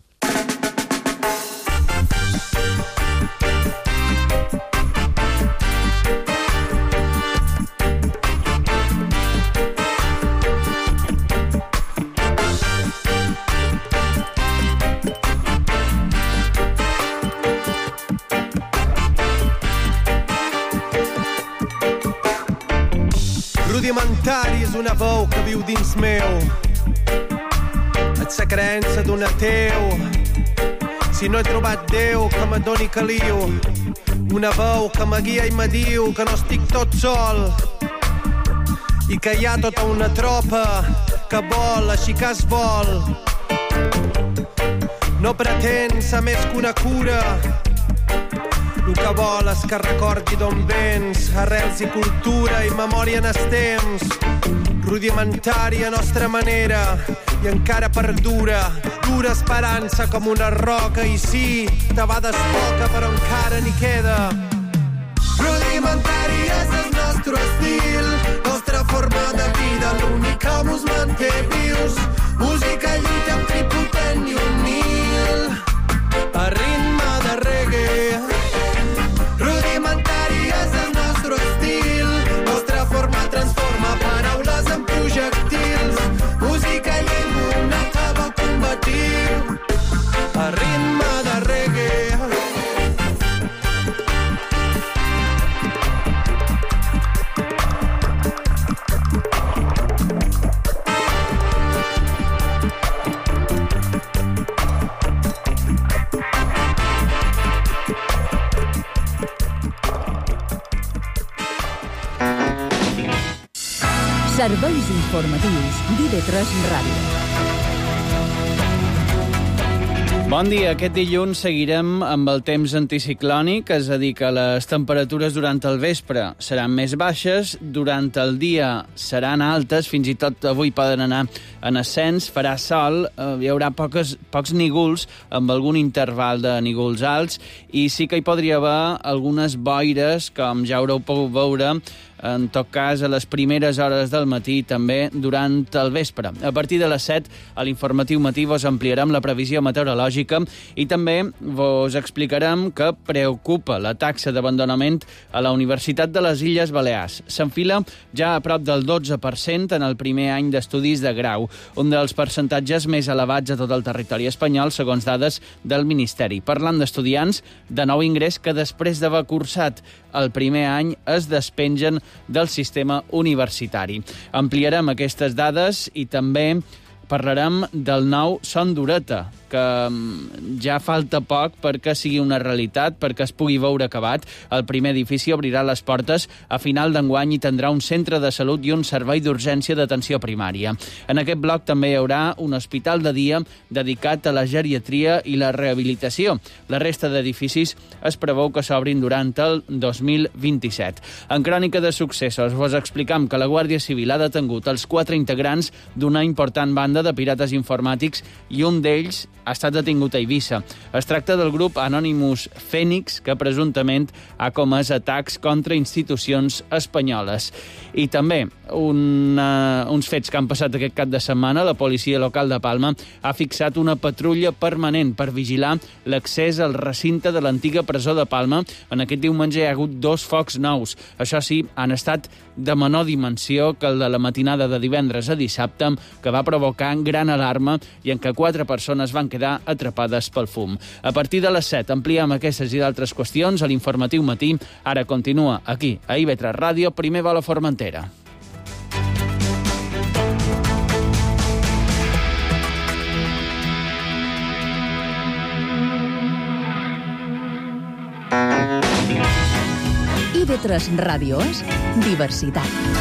Rudimentari és una veu que viu dins meu. És la creença d'un ateu. Si no he trobat Déu, que me doni caliu. Una veu que me guia i me diu que no estic tot sol i que hi ha tota una tropa que vol aixecar es vol. No pretén ser més que una cura. El que vol és que recordi d'on vens, arrels i cultura i memòria en els temps. Rudimentari a nostra manera i encara perdura, dura esperança com una roca, i sí, te va despoca però encara n'hi queda. Rudimentari és el nostre estil, nostra forma de vida, l'únic que mos manté vius. Música, lluita amb tripotent i humil, a ritme de reggae. Rudimentari és el nostre estil, nostra forma transforma paraules en projectils. Música, llengua, una cava combatiu, a ritme de reggae. Serveis informatius d'I V tres Ràdio. Bon dia. Aquest dilluns seguirem amb el temps anticiclònic, és a dir, que les temperatures durant el vespre seran més baixes, durant el dia seran altes, fins i tot avui poden anar en ascens, farà sol, eh, hi haurà poques, pocs nígols, amb algun interval de nígols alts, i sí que hi podria haver algunes boires, com ja haureu pogut veure, en tot cas, a les primeres hores del matí, també durant el vespre. A partir de les set, a l'informatiu matí, vos ampliarem la previsió meteorològica i també vos explicarem que preocupa la taxa d'abandonament a la Universitat de les Illes Balears. S'enfila ja a prop del dotze per cent en el primer any d'estudis de grau, un dels percentatges més elevats a tot el territori espanyol, segons dades del Ministeri. Parlant d'estudiants de nou ingrés que després d'haver cursat el primer any es despengen del sistema universitari. Ampliarem aquestes dades i també parlarem del nou Son d'Ureta, que ja falta poc perquè sigui una realitat, perquè es pugui veure acabat. El primer edifici obrirà les portes a final d'enguany i tindrà un centre de salut i un servei d'urgència d'atenció primària. En aquest bloc també hi haurà un hospital de dia dedicat a la geriatria i la rehabilitació. La resta d'edificis es preveu que s'obrin durant el dos mil vint-i-set. En crònica de successos vos explicam que la Guàrdia Civil ha detengut els quatre integrants d'una important banda de pirates informàtics i un d'ells ha estat detingut a Eivissa. Es tracta del grup Anonymous Phoenix, que presumptament ha comès atacs contra institucions espanyoles. I també un, uh, uns fets que han passat aquest cap de setmana. La policia local de Palma ha fixat una patrulla permanent per vigilar l'accés al recinte de l'antiga presó de Palma. En aquest diumenge hi ha hagut dos focs nous. Això sí, han estat de menor dimensió que el de la matinada de divendres a dissabte, que va provocar gran alarma i en què quatre persones van quedar atrapades pel fum. A partir de les set ampliem aquestes i d'altres qüestions a l'informatiu matí. Ara continua aquí, a I V tres Ràdio, primer vol a Formentera. I V tres Ràdio és diversitat.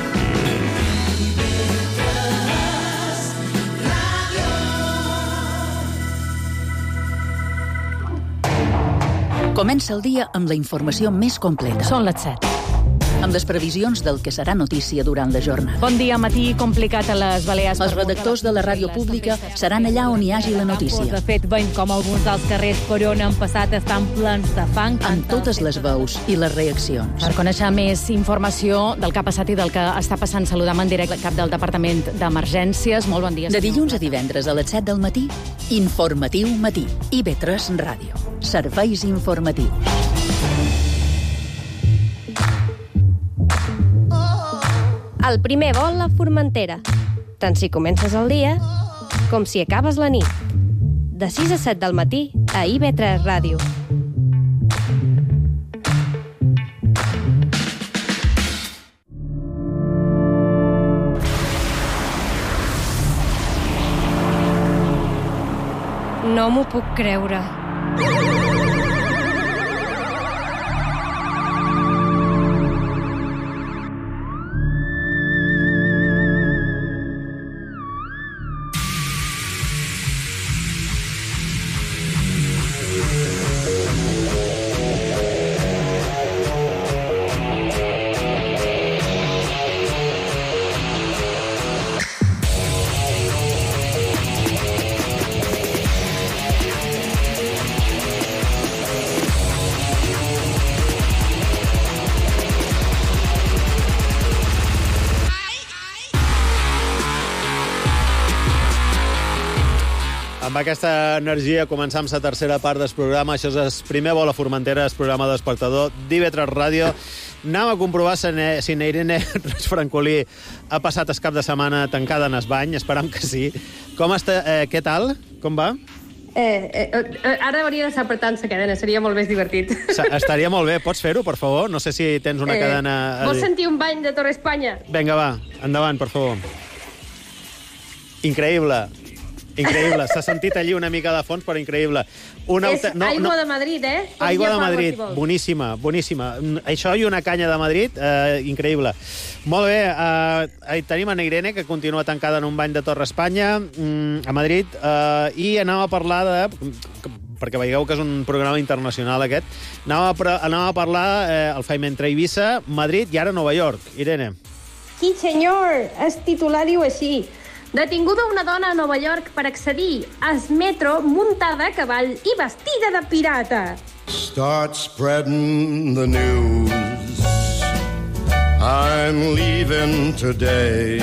Comença el dia amb la informació més completa. Són les set. Amb les previsions del que serà notícia durant la jornada. Bon dia, matí complicat a les Balears. Els redactors de la ràdio pública seran allà on hi hagi la notícia. De fet, veiem com alguns dels carrers per on han passat estan plens de fang. Amb totes les veus i les reaccions. Per conèixer més informació del que ha passat i del que està passant, saludam en directe el cap del Departament d'Emergències. Molt bon dia. De dilluns a divendres a les set del matí, Informatiu Matí. I V tres Ràdio. Serveis informatius. El primer vol a Formentera. Tant si comences el dia com si acabes la nit. De sis a set del matí a I V tres Ràdio. No m'ho puc creure. Amb aquesta energia començam la tercera part del programa. Això és el primer vol a Formentera, el programa despertador d'I V tres Ràdio. Anem a comprovar si Neirene Francolí ha passat el cap de setmana tancada en el bany. Esperam que sí. Com està? Eh, què tal? Com va? Eh, eh, eh, ara hauria d'estar apretant la cadena, seria molt més divertit. Estaria molt bé. Pots fer-ho, per favor? No sé si tens una eh, cadena... Vols sentir un bany de Torre Espanya? Vinga, va. Endavant, per favor. Increïble. Increïble, s'ha sentit allí una mica de fons, però increïble. Una És alta... no, aigua no. de Madrid, eh? Tot Aigua dia de fa Madrid, aigua, si vols. boníssima, boníssima. Això i una canya de Madrid, eh, increïble. Molt bé, eh, tenim a Irene, que continua tancada en un bany de Torre Espanya, mm, a Madrid, eh, i anem a parlar de... perquè veieu que és un programa internacional aquest, anem a, anem a parlar eh, el faim entre Eivissa, Madrid i ara Nova York. Irene. Sí, senyor, el titular diu així. Detinguda una dona a Nova York per accedir al metro muntada a cavall i vestida de pirata. Start spreading the news. I'm leaving today.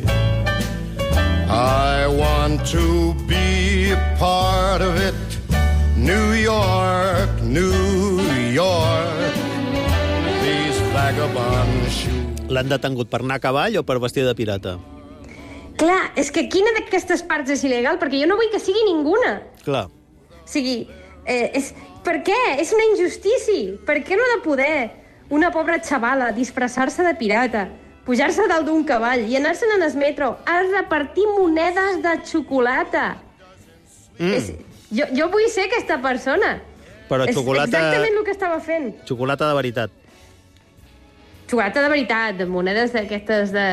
I want to be a part of it. New York, New York. These vagabond shoes. L'han detengut per anar a cavall o per vestir de pirata? Clar, és que quina d'aquestes parts és il·legal? Perquè jo no vull que sigui ninguna. Clar. O sigui, eh, és... per què? És una injustícia. Per què no ha de poder una pobra xavala disfressar-se de pirata, pujar-se dalt d'un cavall i anar-se'n en el metro a repartir monedes de xocolata? Mm. És... Jo, jo vull ser aquesta persona. Però xocolata... És exactament el que estava fent. Xocolata de veritat. Xocolata de veritat, de monedes d'aquestes de...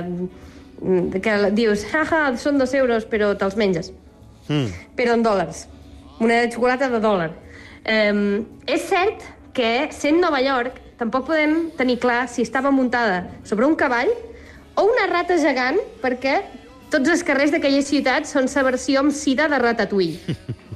que dius, haha, són dos euros, però te'ls menges. Mm. Però en dòlars. Moneda de xocolata de dòlar. Um, és cert que, sent Nova York, tampoc podem tenir clar si estava muntada sobre un cavall o una rata gegant, perquè tots els carrers d'aquella ciutat són la versió amb sida de Ratatouille.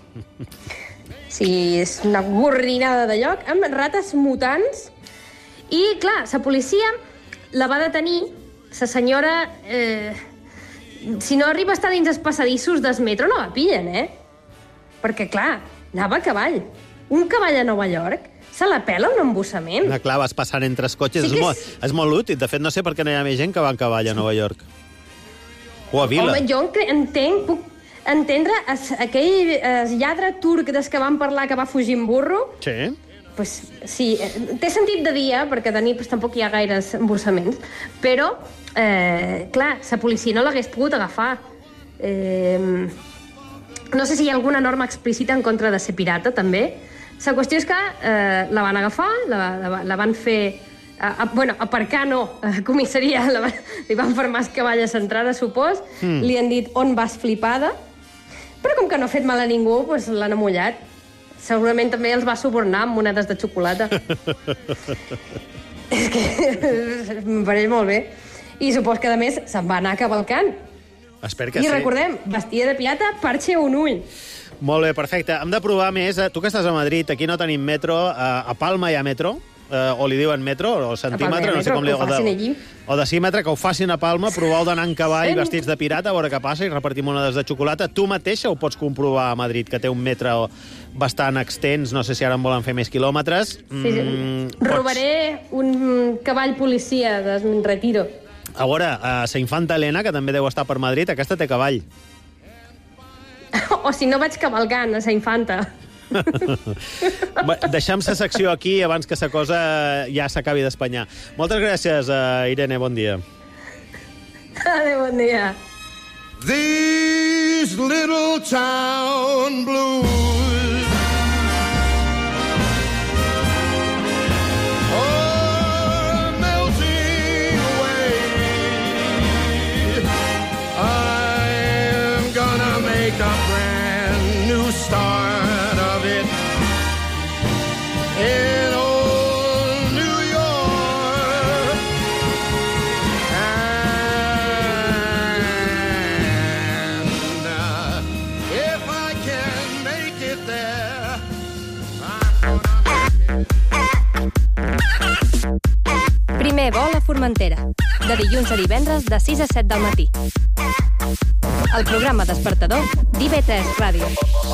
Sí, és una gorrinada de lloc, amb rates mutants. I, clar, la policia la va detenir. La senyora, eh, si no arriba a estar dins els passadissos del metro, no la pillen, eh? Perquè, clar, anava a cavall. Un cavall a Nova York se la pela un embussament. Ah, clar, vas passant entre els cotxes. Sí és, és... molt, és molt útil. De fet, no sé per què no hi ha més gent que va en cavall a Nova York. O a Vila. Home, jo entenc, puc entendre es, aquell es lladre turc des que vam parlar que va fugir en burro. Sí. Pues, sí, té sentit de dia, perquè de nit pues, tampoc hi ha gaires embossaments, però, eh, clar, la policia no l'hagués pogut agafar. Eh, no sé si hi ha alguna norma explícita en contra de ser pirata, també. La qüestió és que eh, la van agafar, la, la, la van fer... A, a, bueno, aparcar no, a comissaria, la van, li van fermar el cavall a l'entrada, supos, mm. li han dit on vas flipada, però com que no ha fet mal a ningú, pues, l'han amollat. Segurament també els va subornar amb monedes de xocolata. És que em pareix molt bé. I supos que, a més, se'n va anar cavalcant. Espero que I sí. recordem, vestida de pirata, parxe un ull. Molt bé, perfecte. Hem de provar més. Tu que estàs a Madrid, aquí no tenim metro. A Palma hi ha metro? Uh, o li diuen metro, o centímetre, no sé com li... O de, o decímetre, que ho facin a Palma, proveu d'anar en cavall vestits de pirata, a veure què passa, i repartir monedes de xocolata. Tu mateixa ho pots comprovar a Madrid, que té un metre bastant extens, no sé si ara en volen fer més quilòmetres. Sí, sí. Mm, Robaré pots... un cavall policia de retiro. A veure, a sa infanta Helena, que també deu estar per Madrid, aquesta té cavall. O si no vaig cavalcant a sa infanta. Deixem la secció aquí abans que la cosa ja s'acabi d'espanyar. Moltes gràcies, uh, Irene, bon dia. Adéu, bon dia. These little town blues are melting away. I'm gonna make a brand new start in old New York, and uh, if I can make it there, Primer vol a Formentera, de dilluns a divendres de sis a set del matí. El programa despertador d'I V tres Ràdio.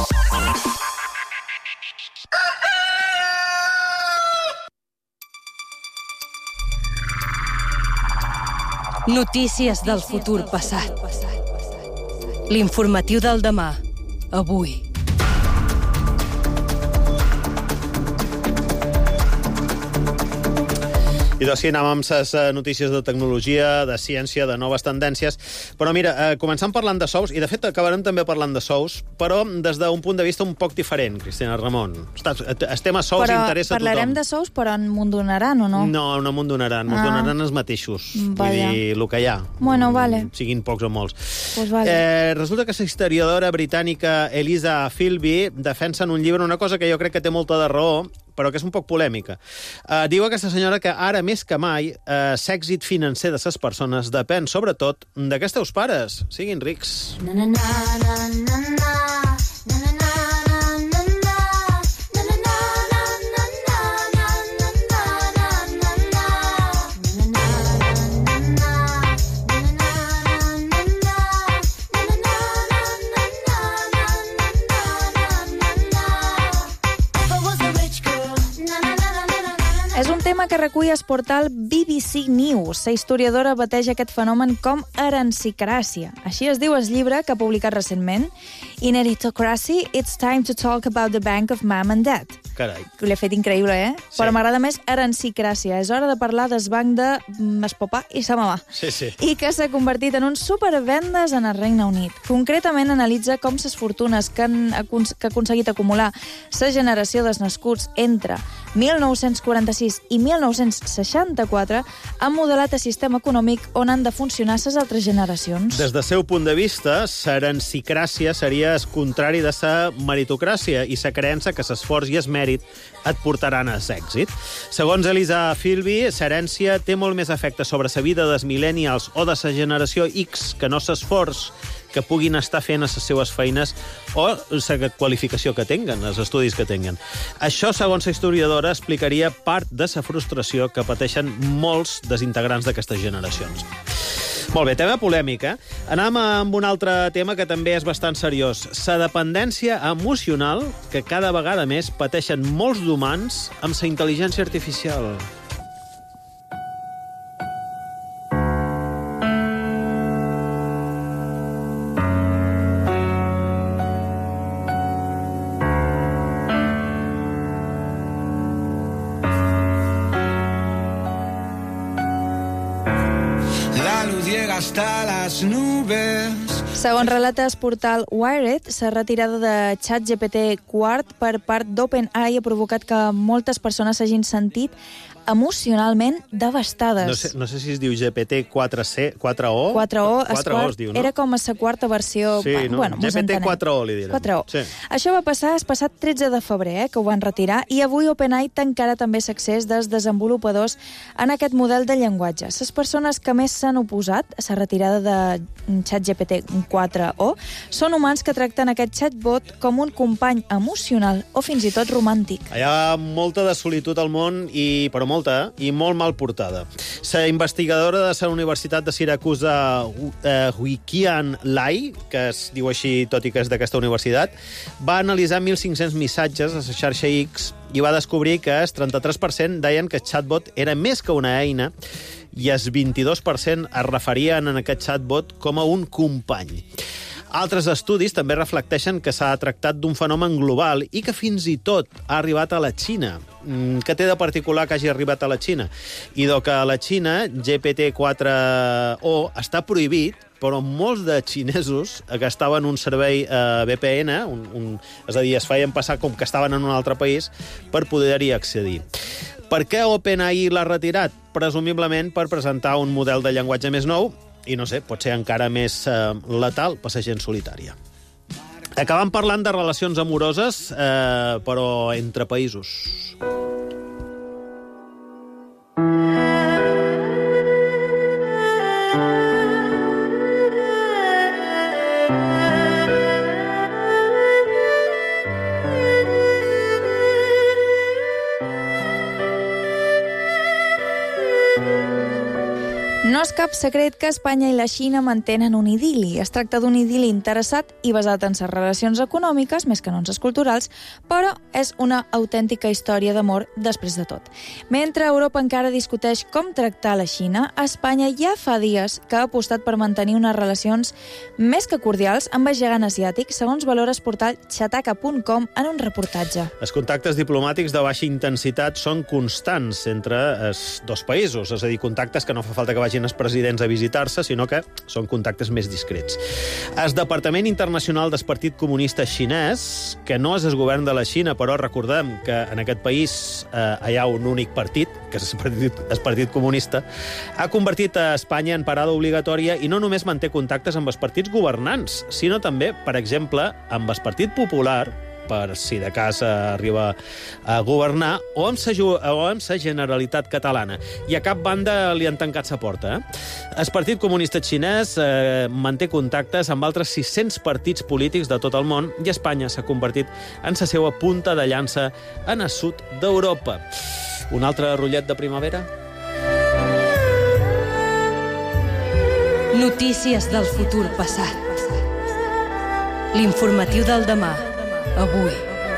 Notícies del futur passat. L'informatiu del demà. Avui. I doncs sí, anàvem amb les notícies de tecnologia, de ciència, de noves tendències. Però mira, eh, començant parlant de sous, i de fet acabarem també parlant de sous, però des d'un punt de vista un poc diferent, Cristina Ramon. El tema sous però interessa a tothom. parlarem de sous, però en mundonaran o no? No, no mundonaran. Mundonaran ah. els mateixos. Vaya. Vull dir, el que hi ha. Bueno, vale. Siguin pocs o molts. Pues vale. Eh, resulta que la historiadora britànica Eliza Philby defensa en un llibre una cosa que jo crec que té molta de raó, però que és un poc polèmica. Uh, diu aquesta senyora que ara, més que mai, uh, l'èxit financer de les persones depèn, sobretot, de que els teus pares siguin rics. Na, na, na, na, na, na. És un tema que recull el portal B B C News. La historiadora bateja aquest fenomen com herencicràcia. Així es diu el llibre que ha publicat recentment. In Heritocracy, it's time to talk about the bank of mom and dad. Carai. L'he fet increïble, eh? Sí. Però m'agrada més herencicràcia. És hora de parlar del banc de mes papà i sa mamà. Sí, sí. I que s'ha convertit en un supervendes en el Regne Unit. Concretament analitza com les fortunes que han que ha aconseguit acumular la generació dels nascuts entre mil nou-cents quaranta-sis i mil nou-cents seixanta-quatre han modelat el sistema econòmic on han de funcionar les altres generacions. Des del seu punt de vista, l'herencicràcia seria el contrari de la meritocràcia i la creença que l'esforç i el mèrit et portaran a l'èxit. Segons Eliza Philby, l'herència té molt més efecte sobre la vida dels millennials o de la generació X que no l'esforç que puguin estar fent a les seues feines o la qualificació que tinguen, els estudis que tinguen. Això, segons la historiadora, explicaria part de la frustració que pateixen molts dels integrants d'aquestes generacions. Molt bé, tema polèmic, eh? Anem amb un altre tema que també és bastant seriós. La dependència emocional que cada vegada més pateixen molts d'humans amb la intel·ligència artificial. Hasta las nubes. Segons relata el portal Wired, la retirada de ChatGPT quart per part d'OpenAI ha provocat que moltes persones s'hagin sentit emocionalment devastades. No sé, no sé si es diu G P T quatre C, quatre O? quatre O, quatre O es diu, no? Era com a la quarta versió. Sí, no? Bueno, G P T quatre O li direm. quatre O. Sí. Això va passar el passat tretze de febrer, eh, que ho van retirar, i avui OpenAI tancarà també l'accés dels desenvolupadors en aquest model de llenguatge. Les persones que més s'han oposat a la retirada de ChatGPT quatre O són humans que tracten aquest chatbot com un company emocional o fins i tot romàntic. Hi ha molta de solitud al món, i però molta, i molt mal portada. La investigadora de la Universitat de Siracusa, uh, Huiqian Lai, que es diu així tot i que és d'aquesta universitat, va analitzar mil cinc-cents missatges a la xarxa X i va descobrir que el trenta-tres per cent deien que el chatbot era més que una eina i el vint-i-dos per cent es referien a aquest chatbot com a un company. Altres estudis també reflecteixen que s'ha tractat d'un fenomen global i que fins i tot ha arribat a la Xina. Què té de particular que hagi arribat a la Xina? I do que a la Xina G P T quatre O està prohibit, però molts de xinesos que estaven en un servei eh, V P N, un, un, és a dir, es feien passar com que estaven en un altre país per poder-hi accedir. Per què OpenAI l'ha retirat? Presumiblement per presentar un model de llenguatge més nou i, no sé, pot ser encara més eh, letal per la gent solitària. Acabem parlant de relacions amoroses, eh, però entre països. No és cap secret que Espanya i la Xina mantenen un idili. Es tracta d'un idili interessat i basat en les relacions econòmiques, més que no en les culturals, però és una autèntica història d'amor després de tot. Mentre Europa encara discuteix com tractar la Xina, Espanya ja fa dies que ha apostat per mantenir unes relacions més que cordials amb el gegant asiàtic, segons valora el portal Chataka punt com en un reportatge. Els contactes diplomàtics de baixa intensitat són constants entre els dos països, és a dir, contactes que no fa falta que vagin els presidents a visitar-se, sinó que són contactes més discrets. El Departament Internacional del Partit Comunista Xinès, que no és el govern de la Xina, però recordem que en aquest país eh, hi ha un únic partit, que és el Partit, el Partit Comunista, ha convertit a Espanya en parada obligatòria i no només manté contactes amb els partits governants, sinó també, per exemple, amb el Partit Popular, per si de cas arriba a governar, o amb la Generalitat Catalana. I a cap banda li han tancat la porta. Eh? El Partit Comunista Xinès eh, manté contactes amb altres sis-cents partits polítics de tot el món i Espanya s'ha convertit en la seva punta de llança en el sud d'Europa. Un altre rotllet de primavera? Notícies del futur passat. L'informatiu del demà. Avui.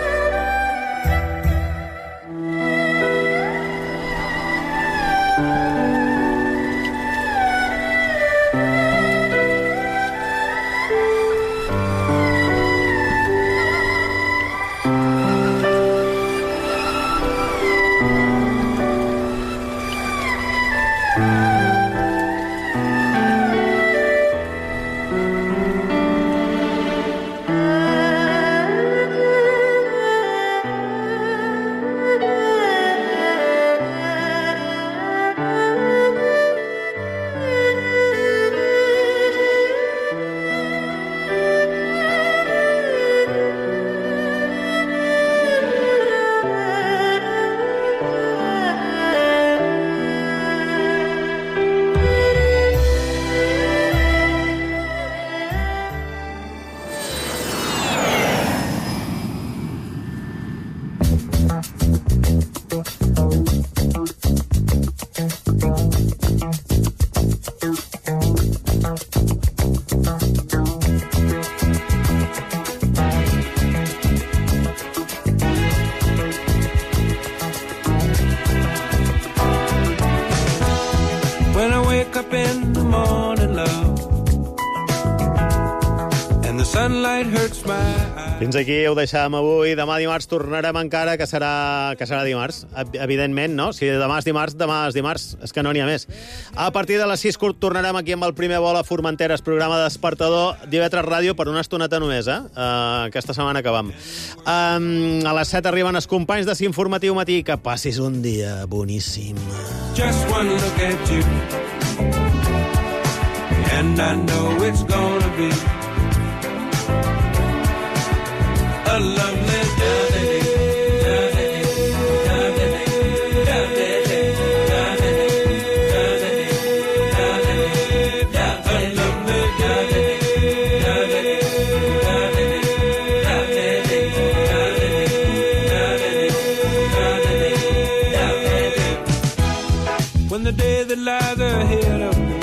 When I wake up in the morning, love, and the sunlight hurts my eyes. Fins aquí ho deixàvem avui. Demà dimarts tornarem encara, que serà, que serà dimarts. Evidentment, no? Si demà és dimarts, demà és dimarts. És que no n'hi ha més. A partir de les sis tornarem aquí amb el primer vol a Formentera, el programa Despertador d'Ivetres Ràdio per una estoneta només, eh? Uh, aquesta setmana acabam. Um, a les set arriben els companys de S'Informatiu Matí. Que passis un dia boníssim. Just one look at you, and I know it's gonna be a lovely day. When the day that lies ahead of me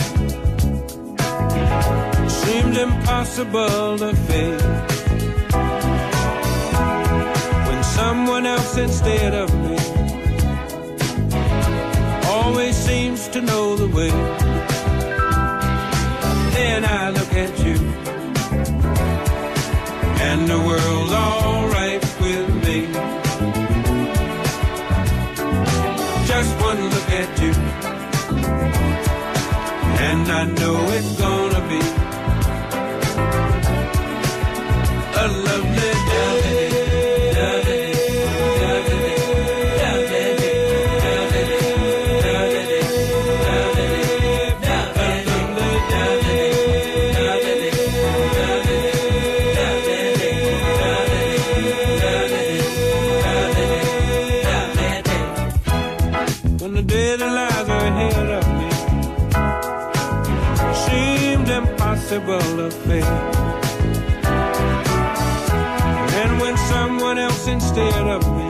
seems impossible to face, when someone else instead of me always seems to know the way, then I look at you and the world's all right with me. Just one look at you and I know it's gonna be a lovely day. When the day that lies ahead of me seemed impossible to face, and when someone else instead of me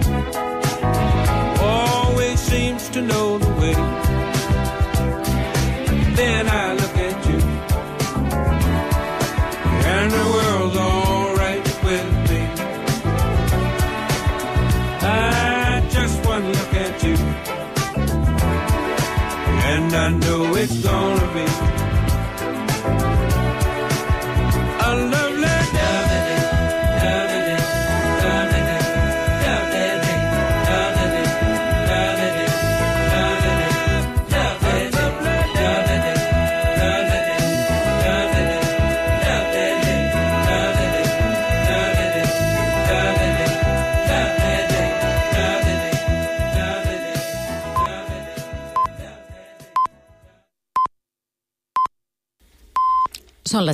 always seems to know the way, and I know it's gonna be a lovely Són les